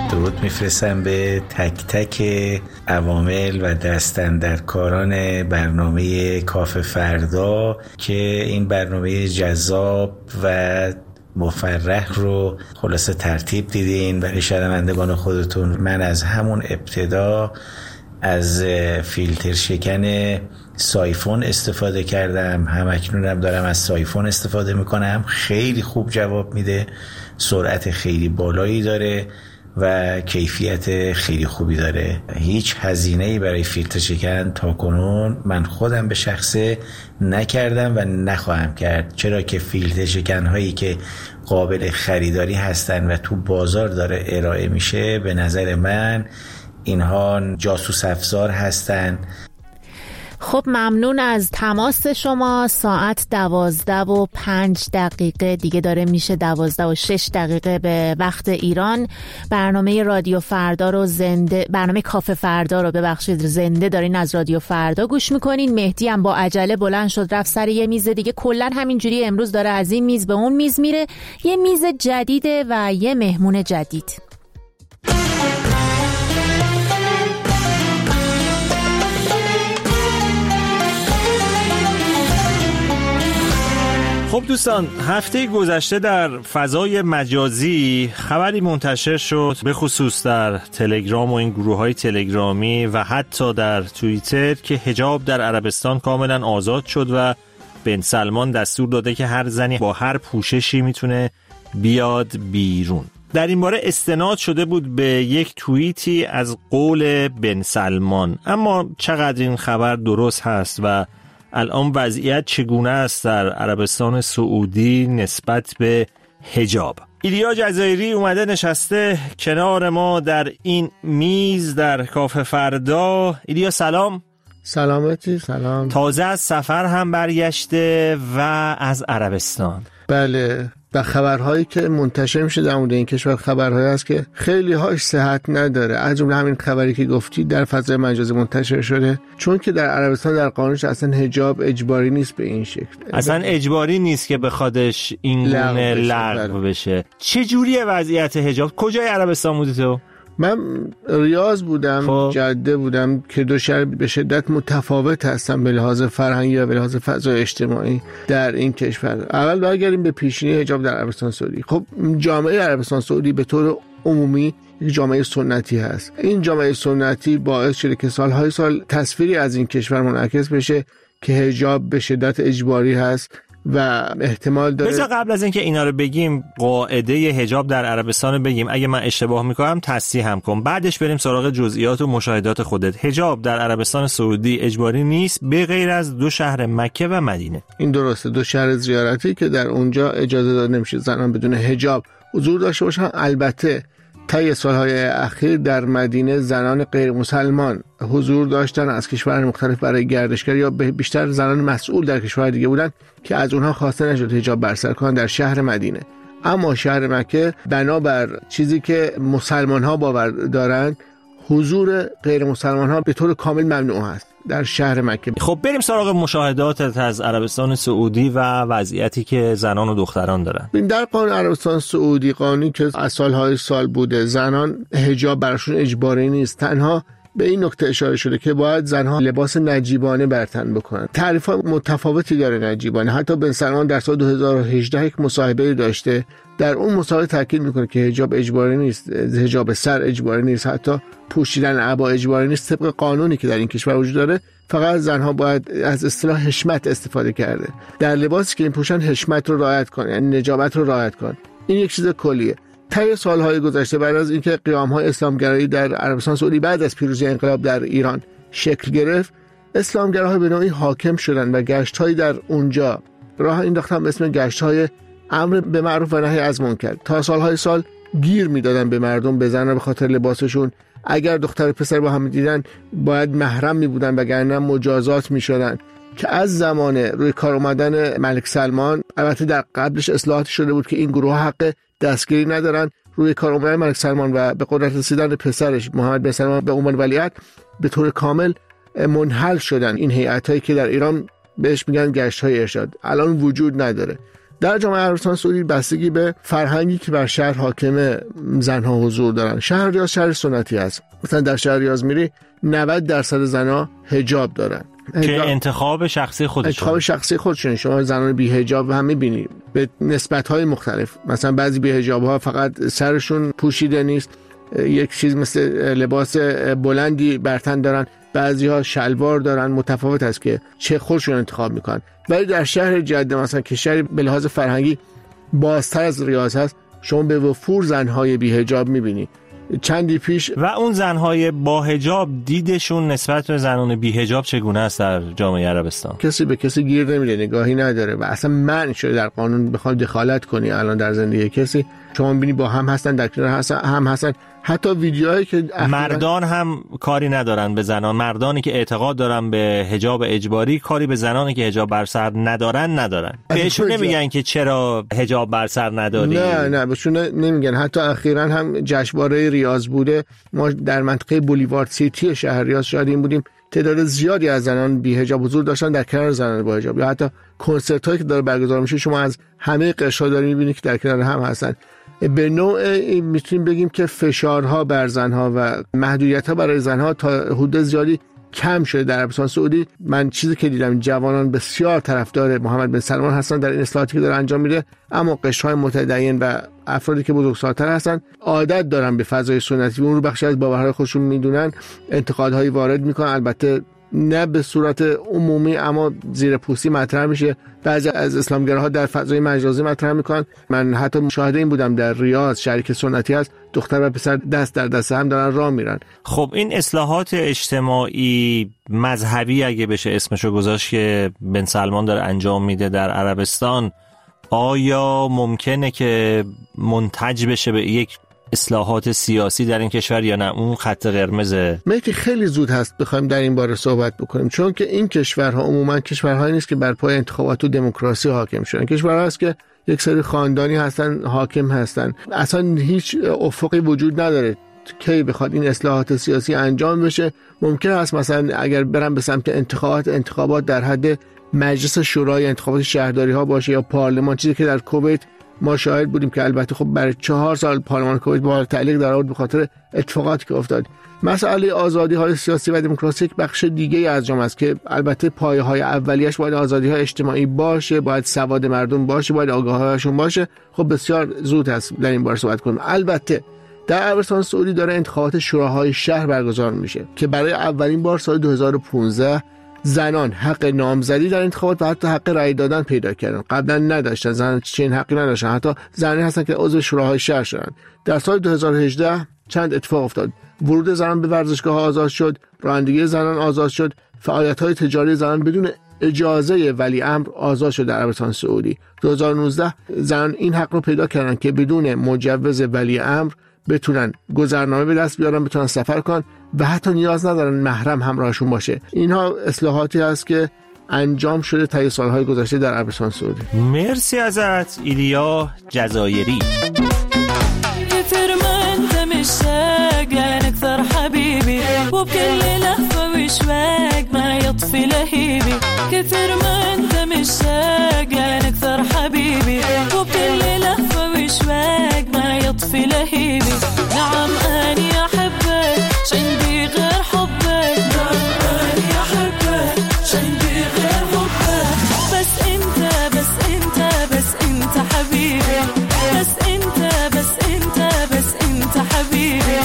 درود میفرستم به تک تک عوامل و دستاندرکاران برنامه کافه فردا که این برنامه جذاب و مفرح رو خلاصه ترتیب دیدین برای شنوندگان خودتون. من از همون ابتدا از فیلتر شکن سایفون استفاده کردم، همکنونم دارم از سایفون استفاده میکنم. خیلی خوب جواب میده، سرعت خیلی بالایی داره و کیفیت خیلی خوبی داره. هیچ هزینه‌ای برای فیلتر شکن تا کنون من خودم به شخصه نکردم و نخواهم کرد، چرا که فیلتر شکن هایی که قابل خریداری هستن و تو بازار داره ارائه میشه به نظر من اینها جاسوس افزار هستن. خب ممنون از تماس شما. ساعت 12:05 دیگه داره میشه، 12:06 به وقت ایران. برنامه رادیو فردا رو برنامه کافه فردا رو زنده دارین از رادیو فردا گوش میکنین. مهدی هم با عجله بلند شد رفت سر یه میز دیگه. کلن همینجوری امروز داره از این میز به اون میز میره. یه میز جدیده و یه مهمون جدید. خب دوستان، هفته گذشته در فضای مجازی خبری منتشر شد، به خصوص در تلگرام و این گروه‌های تلگرامی و حتی در توییتر، که حجاب در عربستان کاملا آزاد شد و بن سلمان دستور داده که هر زنی با هر پوششی میتونه بیاد بیرون. در این باره استناد شده بود به یک توییتی از قول بن سلمان، اما چقدر این خبر درست هست و الان وضعیت چگونه است در عربستان سعودی نسبت به حجاب؟ ایلیا جزایری اومده نشسته کنار ما در این میز در کافه فردا. ایلیا سلام. سلامتی. سلام. تازه از سفر هم برگشته و از عربستان. بله، و خبرهایی که منتشر میشه در مورد این کشور خبرهایی است که خیلی هاش صحت نداره، از جمله همین خبری که گفتی در فضای مجازی منتشر شده، چون که در عربستان در قانونش اصلا حجاب اجباری نیست به این شکل، اصلا اجباری نیست که بخوادش این گونه لغو بشه. چه جوریه وضعیت حجاب؟ کجای عربستان بودی تو؟ من ریاض بودم، جده بودم که دو شهر به شدت متفاوت هستن به لحاظ فرهنگی و به لحاظ فضای اجتماعی در این کشور. اول برگردیم به پیشینه حجاب در عربستان سعودی. خب جامعه عربستان سعودی به طور عمومی یک جامعه سنتی هست. این جامعه سنتی باعث شده که سالهای سال تصویری از این کشور منعکس بشه که حجاب به شدت اجباری هست و احتمال داره. بذار قبل از اینکه اینا رو بگیم قاعده حجاب در عربستان رو بگیم، اگه من اشتباه میکنم تصحیح هم کن، بعدش بریم سراغ جزئیات و مشاهدات خودت. حجاب در عربستان سعودی اجباری نیست به غیر از 2 شهر مکه و مدینه. این درسته، 2 شهر زیارتی که در اونجا اجازه داده نمیشه زنان بدون حجاب حضور داشته باشن. البته طی سالهای اخیر در مدینه زنان غیر مسلمان حضور داشتن از کشورهای مختلف برای گردشگری، یا بیشتر زنان مسئول در کشورهای دیگه بودن که از اونها خواسته نشد حجاب بر سر کنن در شهر مدینه. اما شهر مکه بنابر چیزی که مسلمان ها باور دارن، حضور غیر مسلمان ها به طور کامل ممنوع هست در شهر مکه. خب بریم سراغ مشاهداتت از عربستان سعودی و وضعیتی که زنان و دختران دارن. در قانون عربستان سعودی، قانونی که از سالهای سال بوده، زنان حجاب براشون اجباری نیست. تنها به این نکته اشاره شده که باید زنها لباس نجیبانه بر تن بکنن. تعریف متفاوتی داره نجیبانه. حتی بن سلمان در سال 2018 یک مصاحبه داشته، در اون مصاحبه تاکید میکنه که حجاب اجباری نیست، حجاب سر اجباری نیست، حتی پوشیدن عبا اجباری نیست. طبق قانونی که در این کشور وجود داره، فقط زنها باید از اصطلاح حشمت استفاده کرده. در لباسی که این پوشن حشمت رو رعایت کنن، یعنی نجابت رو رعایت کنن. این یک چیز کلیه. طی سالهای گذشته بعد از اینکه قیام‌های اسلامگرایی در عربستان سعودی بعد از پیروزی انقلاب در ایران شکل گرفت، اسلامگراها به نوعی حاکم شدن و گشت‌هایی در اونجا راه انداختن به اسم گشت‌های امر به معروف و نهی از منکر. تا سالهای سال گیر میدادن به مردم، به زنها به خاطر لباسشون. اگر دختر و پسر با هم دیدن باید محرم می بودن، وگرنه مجازات می شدن. که از زمان روی کار اومدن ملک سلمان، البته در قبلش اصلاحاتی شده بود که این گروه حق دستگیری ندارن، روی کار اومدن ملک سلمان و به قدرت رسیدن پسرش محمد بن سلمان به عنوان ولیعهد، به طور کامل منحل شدن این هیئتایی که در ایران بهش میگن گشت‌های ارشاد. الان وجود نداره در جامعه عربستان سعودی بستگی به فرهنگی که بر شهر حاکم زنها حضور دارن. شهر ریاض شهر سنتی است. مثلا در شهر ریاض میری 90% زنها حجاب دارن که انتخاب شخصی خودشون. شما زنان بی حجاب هم می‌بینی به نسبت‌های مختلف. مثلا بعضی بی حجاب‌ها فقط سرشون پوشیده نیست، یک چیز مثل لباس بلندی بر تن دارن، بعضی‌ها شلوار دارن. متفاوت است که چه خودشون انتخاب میکنن. ولی در شهر جده مثلا که شهری به لحاظ فرهنگی بازتر از ریاض هست، شما به وفور زن‌های بی حجاب می‌بینی. چندی پیش و اون زنهای با حجاب دیدشون نسبت به زنان بی حجاب چگونه است در جامعه عربستان؟ کسی به کسی گیر نمیده، نگاهی نداره و اصلا منع شده در قانون بخواد دخالت کنی. الان در زندگی کسی شما می‌بینی با هم هستن، در کنار هستن. حتی ویدیوهایی که مردان هم کاری ندارن به زنان، مردانی که اعتقاد دارن به حجاب اجباری کاری به زنانی که حجاب بر سر ندارن. بهشون نمیگن که چرا حجاب بر سر نداری. نه بهشون نمیگن. حتی اخیراً هم جشنواره ریاض بوده، ما در منطقه بولیوارد سیتی شهر ریاض شاهدیم بودیم تعداد زیادی از زنان بی حجاب حضور داشتن در کنار زنان با حجاب. یا حتی کنسرت هایی که داره برگزار میشه شما از همه قشرها دارید میبینید که در کنار هم هستن. به نوع میتونیم بگیم که فشارها بر زنها و محدودیت‌ها برای زنها تا حدود زیادی کم شده در عربستان سعودی. من چیزی که دیدم جوانان بسیار طرفدار محمد بن سلمان هستن در این اصلاحاتی که داره انجام میده، اما قشرهای متدین و افرادی که بزرگسال‌تر هستن عادت دارن به فضای سنتی، اون رو بخشی از باورهای خودشون میدونن، انتقادهایی وارد میکنن. البته نه به صورت عمومی اما زیر پوستی مطرح میشه. بعضی از اسلامگراها در فضای مجازی مطرح میکنن. من حتی مشاهده این بودم در ریاض، شهری که سنتی هست، دختر و پسر دست در دست هم دارن راه میرن. خب این اصلاحات اجتماعی مذهبی اگه بشه اسمشو گذاشت که بن سلمان داره انجام میده در عربستان، آیا ممکنه که منتج بشه به یک اصلاحات سیاسی در این کشور یا نه اون خط قرمزه؟ که خیلی زود هست بخوایم در این باره صحبت بکنیم، چون که این کشورها عموما کشورهایی نیست که بر پای انتخابات و دموکراسی حاکم شدن. کشورها هست که یک سری خاندانی هستن حاکم هستن، اصلا هیچ افقی وجود نداره که بخواد این اصلاحات سیاسی انجام بشه. ممکن است مثلا اگر برن به سمت انتخابات در حد مجلس شورای انتخابات شهرداری ها باشه یا پارلمان، چیزی که در کویت ما شاهد بودیم که البته خب برای 4 سال پارلمان کویت با تعلیق در آورد به خاطر اتفاقاتی که افتاد. مسئله آزادی های سیاسی و دموکراسی یک بخش دیگه از جامعه است که البته پایه های اولیش باید آزادی های اجتماعی باشه، باید سواد مردم باشه، باید آگاهیشون باشه. خب بسیار زود هست در این باره صحبت کنیم. البته در عربستان سعودی داره انتخابات شوراهای شهر برگزار میشه که برای اولین بار سال 2015 زنان حق نامزدی در انتخابات و حتی حق رأی دادن پیدا کردن. قبلا نداشتن، زنان چنین حقی نداشتن. حتی زنانی هستن که عضو شوراهای شهر شدن. در سال 2018 چند اتفاق افتاد. ورود زنان به ورزشگاه آزاد شد، رانندگی زنان آزاد شد، فعالیت‌های تجاری زنان بدون اجازه ولی امر آزاد شد در عربستان سعودی. 2019 زنان این حق رو پیدا کردن که بدون مجوز ولی امر بتونن گذرنامه به دست بیارن، بتونن سفر کنن و حتی نیاز ندارن محرم همراهشون باشه. اینها اصلاحاتی هست که انجام شده طی سالهای گذشته در عربستان سعودی. مرسی ازت ایلیا جزایری. أكثر حبيبي وبكل لهفة وشواق ما يطفي لهيبي كثر ما أنت مشتاق أكثر حبيبي وبكل لهفة وشواق ما يطفي لهيبي نعم أني أحبك عندي غير حبك نعم أني أحبك عندي غير حبك بس أنت بس أنت بس أنت حبيبي بس أنت بس أنت بس أنت حبيبي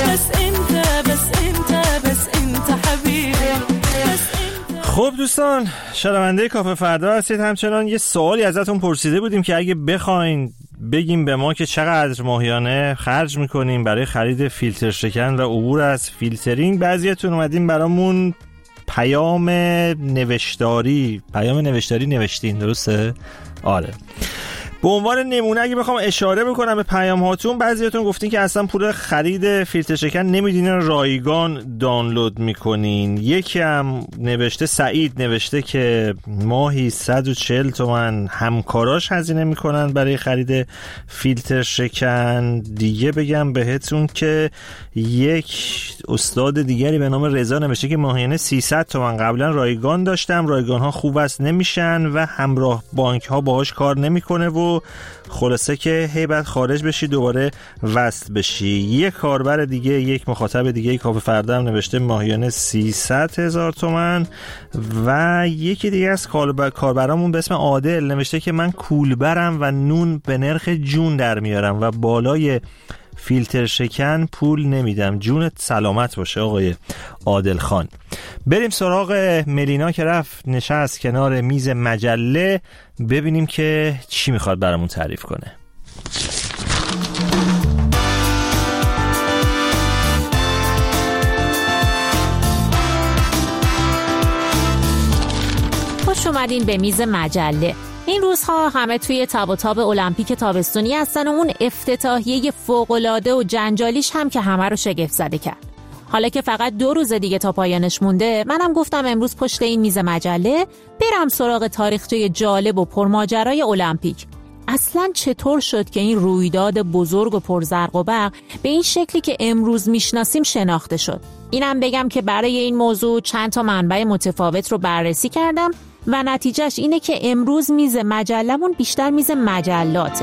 خب دوستان، شنونده کافه فردا هستید. همچنان یه سوالی ازتون پرسیده بودیم که اگه بخواین بگیم به ما که چقدر ماهیانه خرج میکنیم برای خرید فیلتر شکن و عبور از فیلترینگ، بعضیتون اومدین برامون پیام نوشتاری نوشتین، درسته؟ آره. به عنوان نمونه اگه بخوام اشاره بکنم به پیام هاتون، بعضیاتون گفتین که اصلا پول خرید فیلتر شکن نمیدین، رایگان دانلود میکنین. یکی هم نوشته، سعید نوشته که ماهی 140 تومن همکاراش هزینه میکنن برای خرید فیلتر شکن. دیگه بگم بهتون که یک استاد دیگری به نام رضا نوشته که ماهیانه 300 تومن قبلا رایگان داشتم، رایگان ها خوب است نمیشن و همراه بانک ها باهاش کار نمیکنه و خلاصه که هیبت خارج بشی دوباره وصل بشی. یک کاربر دیگه، یک مخاطب دیگه کافه فردا هم نوشته ماهیانه 300,000 تومن و یکی دیگه از کاربرامون به اسم عادل نوشته که من کولبرم و نون به نرخ جون در میارم و بالای فیلتر شکن پول نمیدم. جونت سلامت باشه آقای عادل خان. بریم سراغ ملینا که رفت نشست کنار میز مجله، ببینیم که چی میخواد برامون تعریف کنه. خوش اومدین به میز مجله. این روزها همه توی تاب و تاب المپیک تابستونی هستن و اون افتتاحیه فوق‌العاده و جنجالیش هم که همه رو شگفت زده کرد. حالا که فقط 2 روز دیگه تا پایانش مونده، منم گفتم امروز پشت این میز مجله برم سراغ تاریخچه جالب و پرماجرای المپیک. اصلاً چطور شد که این رویداد بزرگ و پرزرق و برق به این شکلی که امروز میشناسیم شناخته شد؟ اینم بگم که برای این موضوع چند تا منبع متفاوت رو بررسی کردم و نتیجهش اینه که امروز میز مجلمون بیشتر میز مجلاته.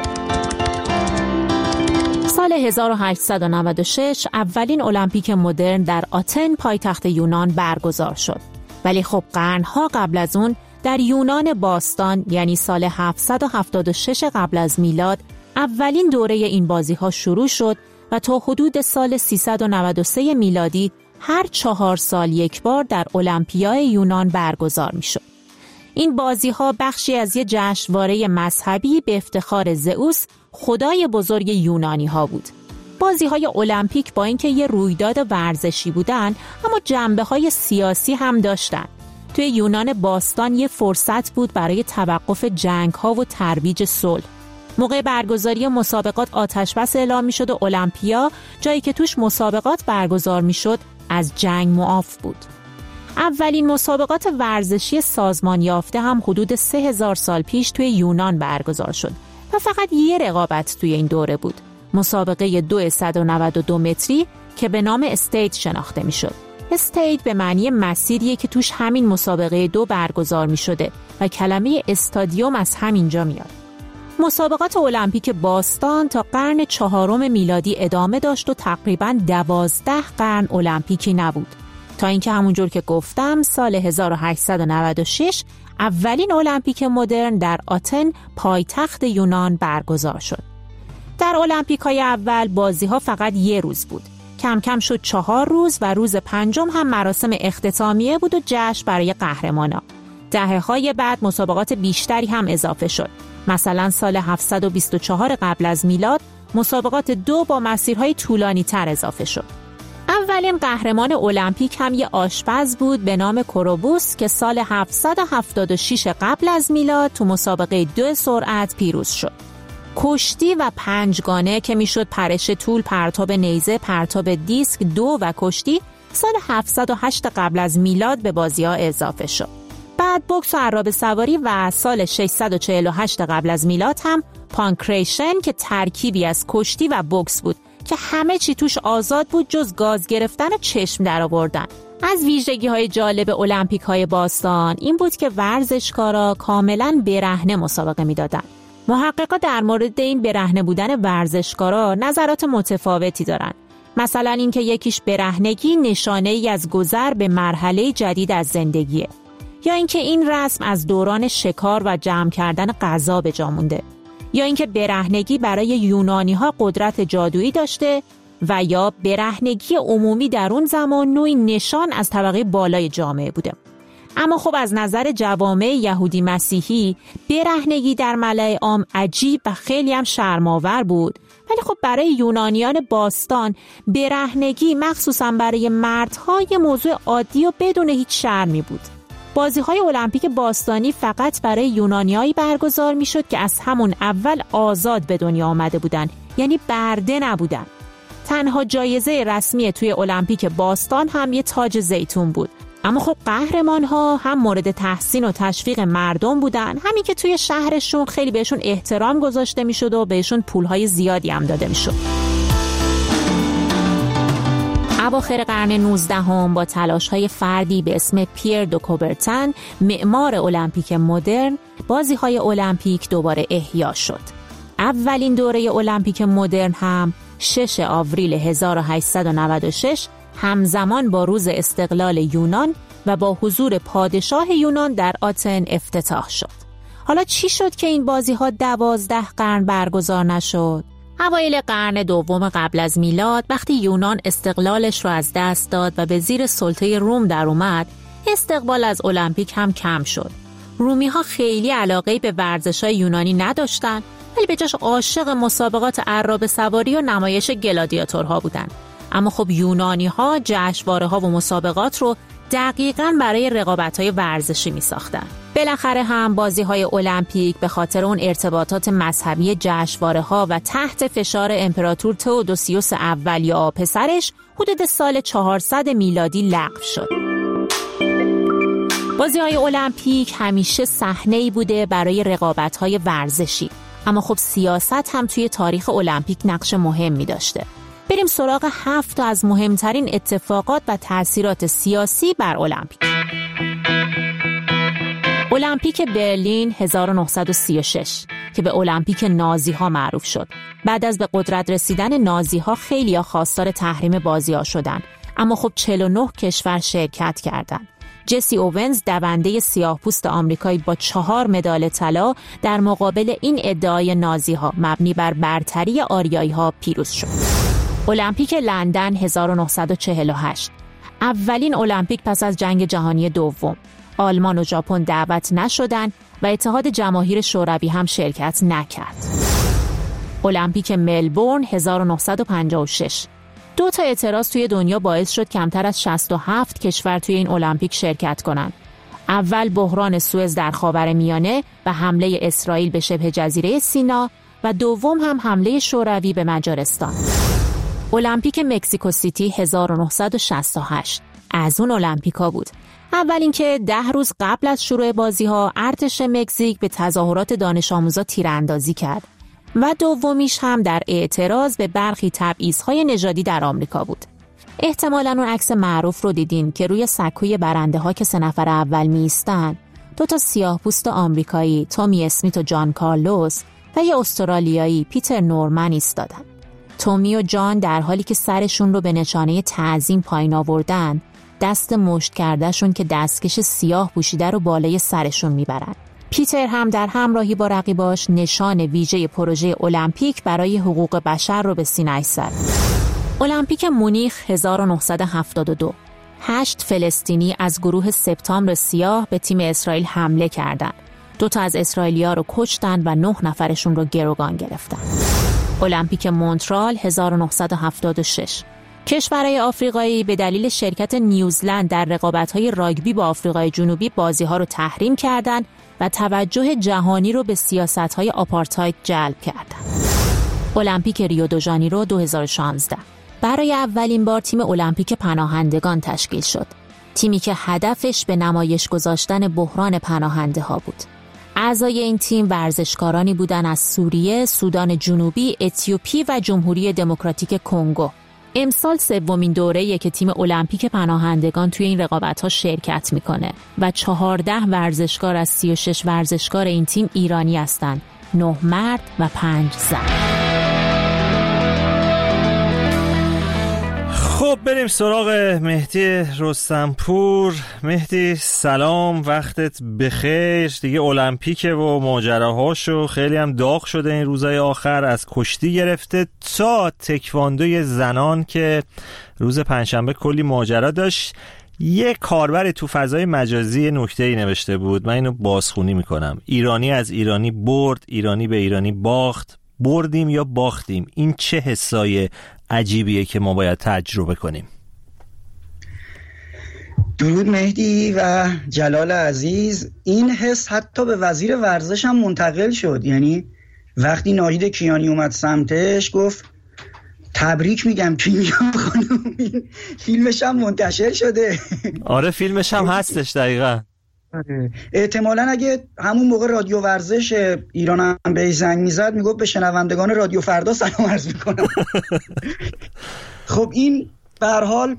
سال 1896 اولین المپیک مدرن در آتن پایتخت یونان برگزار شد. ولی خب قرنها قبل از اون در یونان باستان، یعنی سال 776 قبل از میلاد، اولین دوره این بازی‌ها شروع شد و تا حدود سال 393 میلادی هر 4 سال یک بار در المپیای یونان برگزار می‌شد. این بازی‌ها بخشی از یک جشنواره مذهبی به افتخار زئوس، خدای بزرگ یونانی‌ها بود. بازی‌های المپیک با اینکه یه رویداد ورزشی بودن، اما جنبه‌های سیاسی هم داشتن. توی یونان باستان یه فرصت بود برای توقف جنگ‌ها و ترویج صلح. موقع برگزاری مسابقات آتشبس اعلام می‌شد و المپیا، جایی که توش مسابقات برگزار می‌شد، از جنگ معاف بود. اولین مسابقات ورزشی سازمان یافته هم حدود 3000 سال پیش توی یونان برگزار شد و فقط یه رقابت توی این دوره بود، مسابقه 292 متری که به نام استید شناخته می شد. استید به معنی مسیریه که توش همین مسابقه 2 برگزار می شده و کلمه استادیوم از همینجا میاد. مسابقات المپیک باستان تا قرن 4 میلادی ادامه داشت و تقریباً 12 قرن المپیکی نبود، تا اینکه همونجور که گفتم سال 1896 اولین المپیک مدرن در آتن پایتخت یونان برگزار شد. در المپیک‌های اول بازی‌ها فقط یه روز بود. کم کم شد 4 روز و روز 5 هم مراسم اختتامیه بود و جشن برای قهرمانا. دهه‌های بعد مسابقات بیشتری هم اضافه شد. مثلا سال 724 قبل از میلاد مسابقات 2 با مسیرهای طولانی تر اضافه شد. اولین قهرمان المپیک هم یه آشپز بود به نام کوروبوس که سال 776 قبل از میلاد تو مسابقه 2 سرعت پیروز شد. کشتی و 5 گانه که میشد پرش طول، پرتاب نیزه، پرتاب دیسک، 2 و کشتی سال 708 قبل از میلاد به بازی‌ها اضافه شد. بعد بوکس و عرابه سواری و سال 648 قبل از میلاد هم پانکریشن که ترکیبی از کشتی و بوکس بود که همه چی توش آزاد بود جز گاز گرفتن و چشم در آوردن. از ویژگی‌های جالب المپیک‌های باستان این بود که ورزشکارا کاملاً برهنه مسابقه می‌دادن. محققا در مورد این برهنه بودن ورزشکارا نظرات متفاوتی دارن. مثلا اینکه یکیش برهنگی نشانه‌ای از گذر به مرحله جدید از زندگیه، یا اینکه این رسم از دوران شکار و جمع کردن غذا به جا مونده، یا اینکه برهنگی برای یونانی‌ها قدرت جادویی داشته و یا برهنگی عمومی در اون زمان نوعی نشان از طبقه بالای جامعه بوده. اما خب از نظر جوامع یهودی مسیحی برهنگی در ملأ عام عجیب و خیلی هم شرم‌آور بود، ولی خب برای یونانیان باستان برهنگی مخصوصا برای مردها یه موضوع عادی و بدون هیچ شرمی بود. بازی‌های المپیک باستانی فقط برای یونانیایی برگزار می‌شد که از همون اول آزاد به دنیا آمده بودن، یعنی برده نبودن. تنها جایزه رسمی توی المپیک باستان هم یه تاج زیتون بود. اما خب قهرمان‌ها هم مورد تحسین و تشویق مردم بودن، همین که توی شهرشون خیلی بهشون احترام گذاشته می‌شد و بهشون پول‌های زیادی هم داده می‌شد. اواخر قرن 19 با تلاش‌های فردی به اسم پیر دو کوبرتن، معمار المپیک مدرن، بازی‌های المپیک دوباره احیا شد. اولین دوره المپیک مدرن هم 6 آوریل 1896 همزمان با روز استقلال یونان و با حضور پادشاه یونان در آتن افتتاح شد. حالا چی شد که این بازی‌ها 12 قرن برگزار نشد؟ اوایل قرن دوم قبل از میلاد وقتی یونان استقلالش رو از دست داد و به زیر سلطه روم در اومد، استقبال از المپیک هم کم شد. رومی‌ها خیلی علاقه به ورزش‌های یونانی نداشتن، ولی به جاش عاشق مسابقات عرابه سواری و نمایش گلادیاتورها بودن. اما خب یونانی‌ها جشنواره‌ها و مسابقات رو دقیقاً برای رقابت‌های ورزشی می‌ساختن. بالاخره هم بازی‌های المپیک به خاطر اون ارتباطات مذهبی جشنواره‌ها و تحت فشار امپراتور تئودوسیوس اول یا پسرش حدود سال 400 میلادی لغو شد. بازی‌های المپیک همیشه صحنه‌ای بوده برای رقابت‌های ورزشی، اما خب سیاست هم توی تاریخ المپیک نقش مهمی داشته. بریم سراغ 7 از مهمترین اتفاقات و تأثیرات سیاسی بر المپیک. المپیک برلین 1936 که به المپیک نازی‌ها معروف شد. بعد از به قدرت رسیدن نازی‌ها خیلی‌ها خواستار تحریم بازی‌ها شدن، اما خب 49 کشور شرکت کردند. جسی اوونز دونده سیاه‌پوست آمریکایی با 4 مدال طلا در مقابل این ادعای نازی‌ها مبنی بر برتری آریایی‌ها پیروز شد. المپیک لندن 1948 اولین المپیک پس از جنگ جهانی دوم. آلمان و ژاپن دعوت نشدند و اتحاد جماهیر شوروی هم شرکت نکرد. المپیک ملبورن 1956 2 تا اعتراض توی دنیا باعث شد کمتر از 67 کشور توی این المپیک شرکت کنند. اول بحران سوئز در خاورمیانه و حمله اسرائیل به شبه جزیره سینا و دوم هم حمله شوروی به مجارستان. المپیک مکزیکو سیتی 1968 از اون المپیکا بود. اول اینکه 10 روز قبل از شروع بازی‌ها ارتش مکزیک به تظاهرات دانش آموزا تیراندازی کرد و دومیش هم در اعتراض به برخی تبعیض‌های نژادی در آمریکا بود. احتمالاً اون عکس معروف رو دیدین که روی سکوی برنده‌ها که 3 نفر اول می‌ایستن 2 تا سیاه‌پوست آمریکایی، تومی اسمیت و جان کارلوس و یه استرالیایی، پیتر نورمن ایستادن. تومی و جان در حالی که سرشون رو به نشانه تعظیم پایین آوردن، دست مشت کردهشون که دستکش سیاه پوشیده رو بالای سرشون میبرن. پیتر هم در همراهی با رقیباش نشان ویژه پروژه المپیک برای حقوق بشر رو به سینه‌اش زد. المپیک مونیخ 1972 8 فلسطینی از گروه سپتامبر سیاه به تیم اسرائیل حمله کردند. 2 تا از اسرائیلی‌ها رو کشتن و 9 نفرشون رو گروگان گرفتن. المپیک مونترال 1976 کشورهای آفریقایی به دلیل شرکت نیوزلند در رقابت‌های راگبی با آفریقای جنوبی بازی‌ها رو تحریم کردند و توجه جهانی رو به سیاست‌های آپارتاید جلب کردند. المپیک ریو دو ژانیرو 2016 برای اولین بار تیم المپیک پناهندگان تشکیل شد. تیمی که هدفش به نمایش گذاشتن بحران پناهنده‌ها بود. اعضای این تیم ورزشکارانی بودند از سوریه، سودان جنوبی، اتیوپی و جمهوری دموکراتیک کنگو. امسال 3مین دوره‌ایه که تیم المپیک پناهندگان توی این رقابت‌ها شرکت میکنه و 14 ورزشکار از 36 ورزشکار این تیم ایرانی هستند، 9 مرد و 5 زن. خب بریم سراغ مهدی رستمپور. مهدی سلام، وقتت بخیر. دیگه المپیکه و ماجراهاشو خیلی هم داغ شده این روزهای آخر، از کشتی گرفته تا تکواندوی زنان که روز پنجشنبه کلی ماجرا داشت. یه کاربر تو فضای مجازی نکته‌ای نوشته بود، من اینو بازخونی میکنم: ایرانی از ایرانی برد، ایرانی به ایرانی باخت. بردیم یا باختیم؟ این چه حسای عجیبیه که ما باید تجربه کنیم؟ درود مهدی و جلال عزیز. این حس حتی به وزیر ورزش هم منتقل شد. یعنی وقتی ناهید کیانی اومد سمتش گفت تبریک میگم کیمیا خانم، فیلمش هم منتشر شده. آره فیلمش هم هستش دقیقاً. احتمالاً اگه همون موقع رادیو ورزش ایران هم به زنگ میزد میگفت به شنوندگان رادیو فردا سلام عرض میکنم. خب این به هر حال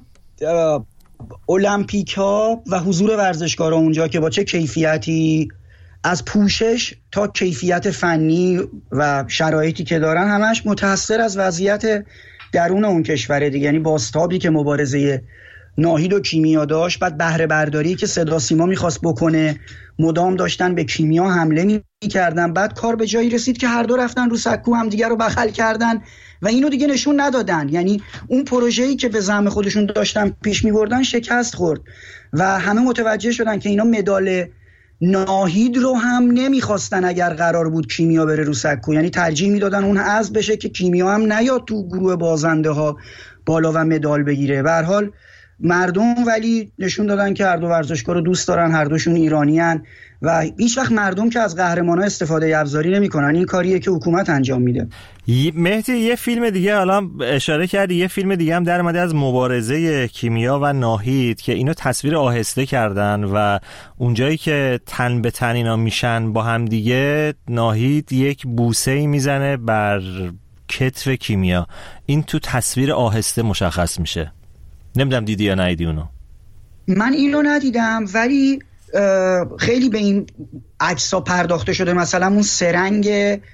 المپیک ها و حضور ورزشکارا اونجا که با چه کیفیتی از پوشش تا کیفیت فنی و شرایطی که دارن همش متأثر از وضعیت درون اون کشوره دیگه. یعنی بازتابی که مبارزه ناهید و کیمیا داشت، بعد بهره برداری که صدا سیما میخواست بکنه، مدام داشتن به کیمیا حمله میکردن، بعد کار به جایی رسید که هر دو رفتن رو سکو هم دیگر رو بغل کردن و اینو دیگه نشون ندادن. یعنی اون پروژه‌ای که به زعم خودشون داشتن پیش میبردن شکست خورد و همه متوجه شدن که اینا مدال ناهید رو هم نمیخواستن اگر قرار بود کیمیا بره رو سکو. یعنی ترجیح میدادن اون حذف بشه که کیمیا هم نیاد تو گروه بازنده ها بالا و مدال بگیره. به هر حال مردم ولی نشون دادن که هر دو ورزشکار رو دوست دارن، هر دوشون ایرانیان و هیچ وقت مردم که از قهرمانا استفاده ابزاری نمی‌کنن. این کاریه که حکومت انجام میده. مهدی یه فیلم دیگه حالا اشاره کردی، یه فیلم دیگه هم در اومده از مبارزه کیمیا و ناهید که اینو تصویر آهسته کردن و اونجایی که تن به تن اینا میشن با هم دیگه، ناهید یک بوسه‌ای میزنه بر کتف کیمیا. این تو تصویر آهسته مشخص میشه. نمیدونم دیدی یا ندیدی اونو؟ من اینو ندیدم ولی خیلی به این عکس‌ها پرداخته شده. مثلا اون سرنگ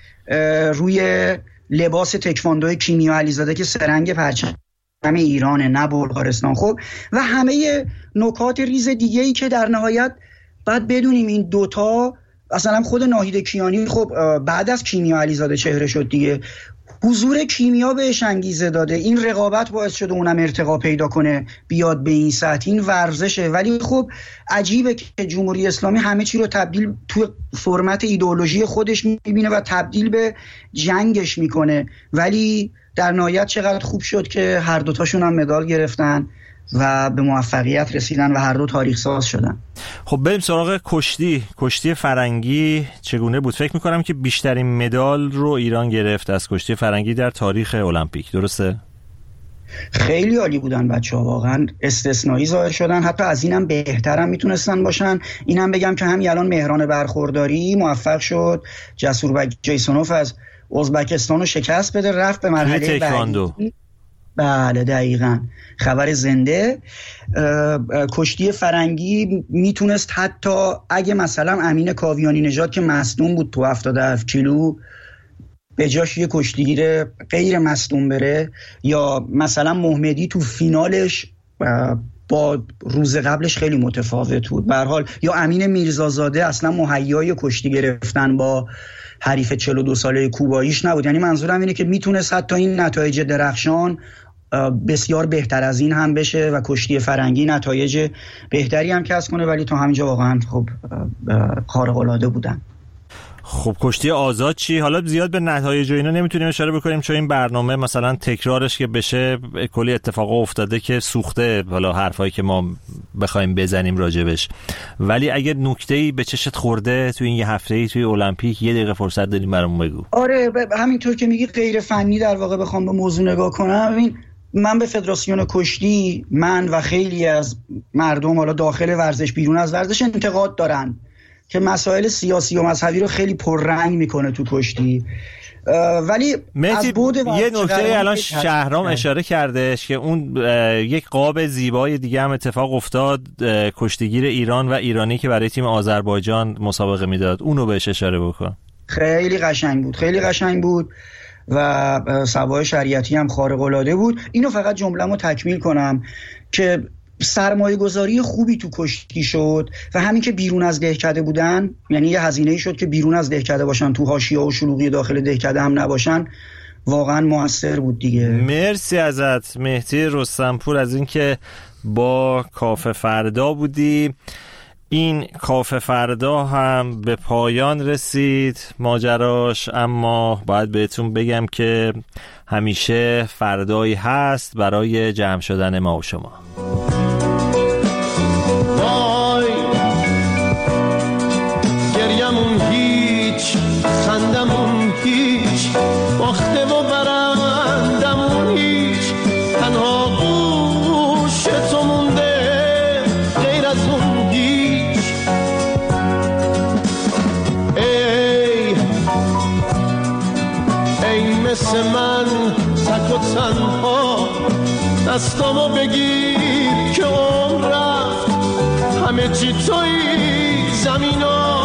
روی لباس تکواندو کیمیا علیزاده که سرنگ پرچم ایرانه نه بلغارستان. خب و همه نکات ریز دیگه‌ای که در نهایت بعد بدونیم این دوتا مثلا خود ناهید کیانی خب بعد از کیمیا علیزاده چهره شد دیگه. حضور کیمیا بهش انگیزه داده، این رقابت باعث شده اونم ارتقا پیدا کنه بیاد به این سطح. این ورزشه. ولی خب عجیبه که جمهوری اسلامی همه چی رو تبدیل تو فرمت ایدئولوژی خودش میبینه و تبدیل به جنگش میکنه. ولی در نهایت چقدر خوب شد که هر دوتاشون هم مدال گرفتن و به موفقیت رسیدن و هر دو تاریخ ساز شدن. خب بریم سراغ کشتی فرنگی چگونه بود؟ فکر میکنم که بیشترین مدال رو ایران گرفت از کشتی فرنگی در تاریخ المپیک، درسته؟ خیلی عالی بودن بچه‌ها، واقعا استثنایی ظاهر شدن، حتی از اینم بهترم میتونستن باشن. اینم بگم که همین الان مهران برخورداری موفق شد جسوربک جیسونوف از ازبکستان رو شکست بده، رفت به مرحله بعدی. بله دقیقاً، خبر زنده. کشتی فرنگی میتونست حتی اگه مثلا امین کاویانی نژاد که مصدوم بود تو 77 کیلو به جاش یه کشتیگیر غیر مصدوم بره، یا مثلا محمدی تو فینالش با روز قبلش خیلی متفاوت بود به هر حال، یا امین میرزازاده اصلا مهیای کشتی گرفتن با حریف 42 ساله کوباییش نبود. یعنی منظورم اینه که میتونست حتی این نتایج درخشان بسیار بهتر از این هم بشه و کشتی فرنگی نتایج بهتری هم کسب کنه، ولی تا همینجا واقعا خب خارق‌العاده بودن. خب کشتی آزاد چی؟ حالا زیاد به نتایج و اینا نمیتونیم اشاره بکنیم چون این برنامه مثلا تکرارش که بشه کلی اتفاق افتاده که سوخته حالا حرفایی که ما بخوایم بزنیم راجبش. ولی اگه نکته‌ای به چشت خورده تو این یه هفته‌ای توی المپیک، یه دقیقه فرصت داریم برامون بگو. آره همینطور که میگی غیر فنی در واقع بخوام به موضوع نگاه کنم، ببین من به فدراسیون کشتی، من و خیلی از مردم حالا داخل ورزش بیرون از ورزش انتقاد دارن که مسائل سیاسی و مذهبی رو خیلی پررنگ میکنه تو کشتی. ولی از بود یه نکته الان شهرام اشاره کردش که اون یک قاب زیبای دیگه هم اتفاق افتاد، کشتیگیر ایران و ایرانی که برای تیم آذربایجان مسابقه میداد، اونو بهش اشاره بکن. خیلی قشنگ بود و سوای شریعتی هم خارق‌العاده بود. اینو فقط جمله‌مو تکمیل کنم که سرمایه گذاری خوبی تو کشتی شد و همین که بیرون از دهکده بودن، یعنی یه هزینه‌ای شد که بیرون از دهکده باشن، تو حاشیه و شلوغی داخل دهکده هم نباشن، واقعا موثر بود دیگه. مرسی ازت مهدی رستمپور از اینکه با کافه فردا بودی. این کافه فردا هم به پایان رسید ماجراش، اما باید بهتون بگم که همیشه فردایی هست برای جمع شدن ما و شما. وای گریمون هیچ، خندمون هیچ، باخته و برندمون هیچ، تنها گوش تو مونده غیر از اون هیچ. ای مثل من تک و تنها دستامو بگیر که عمر رفت، همه چی توی زمینا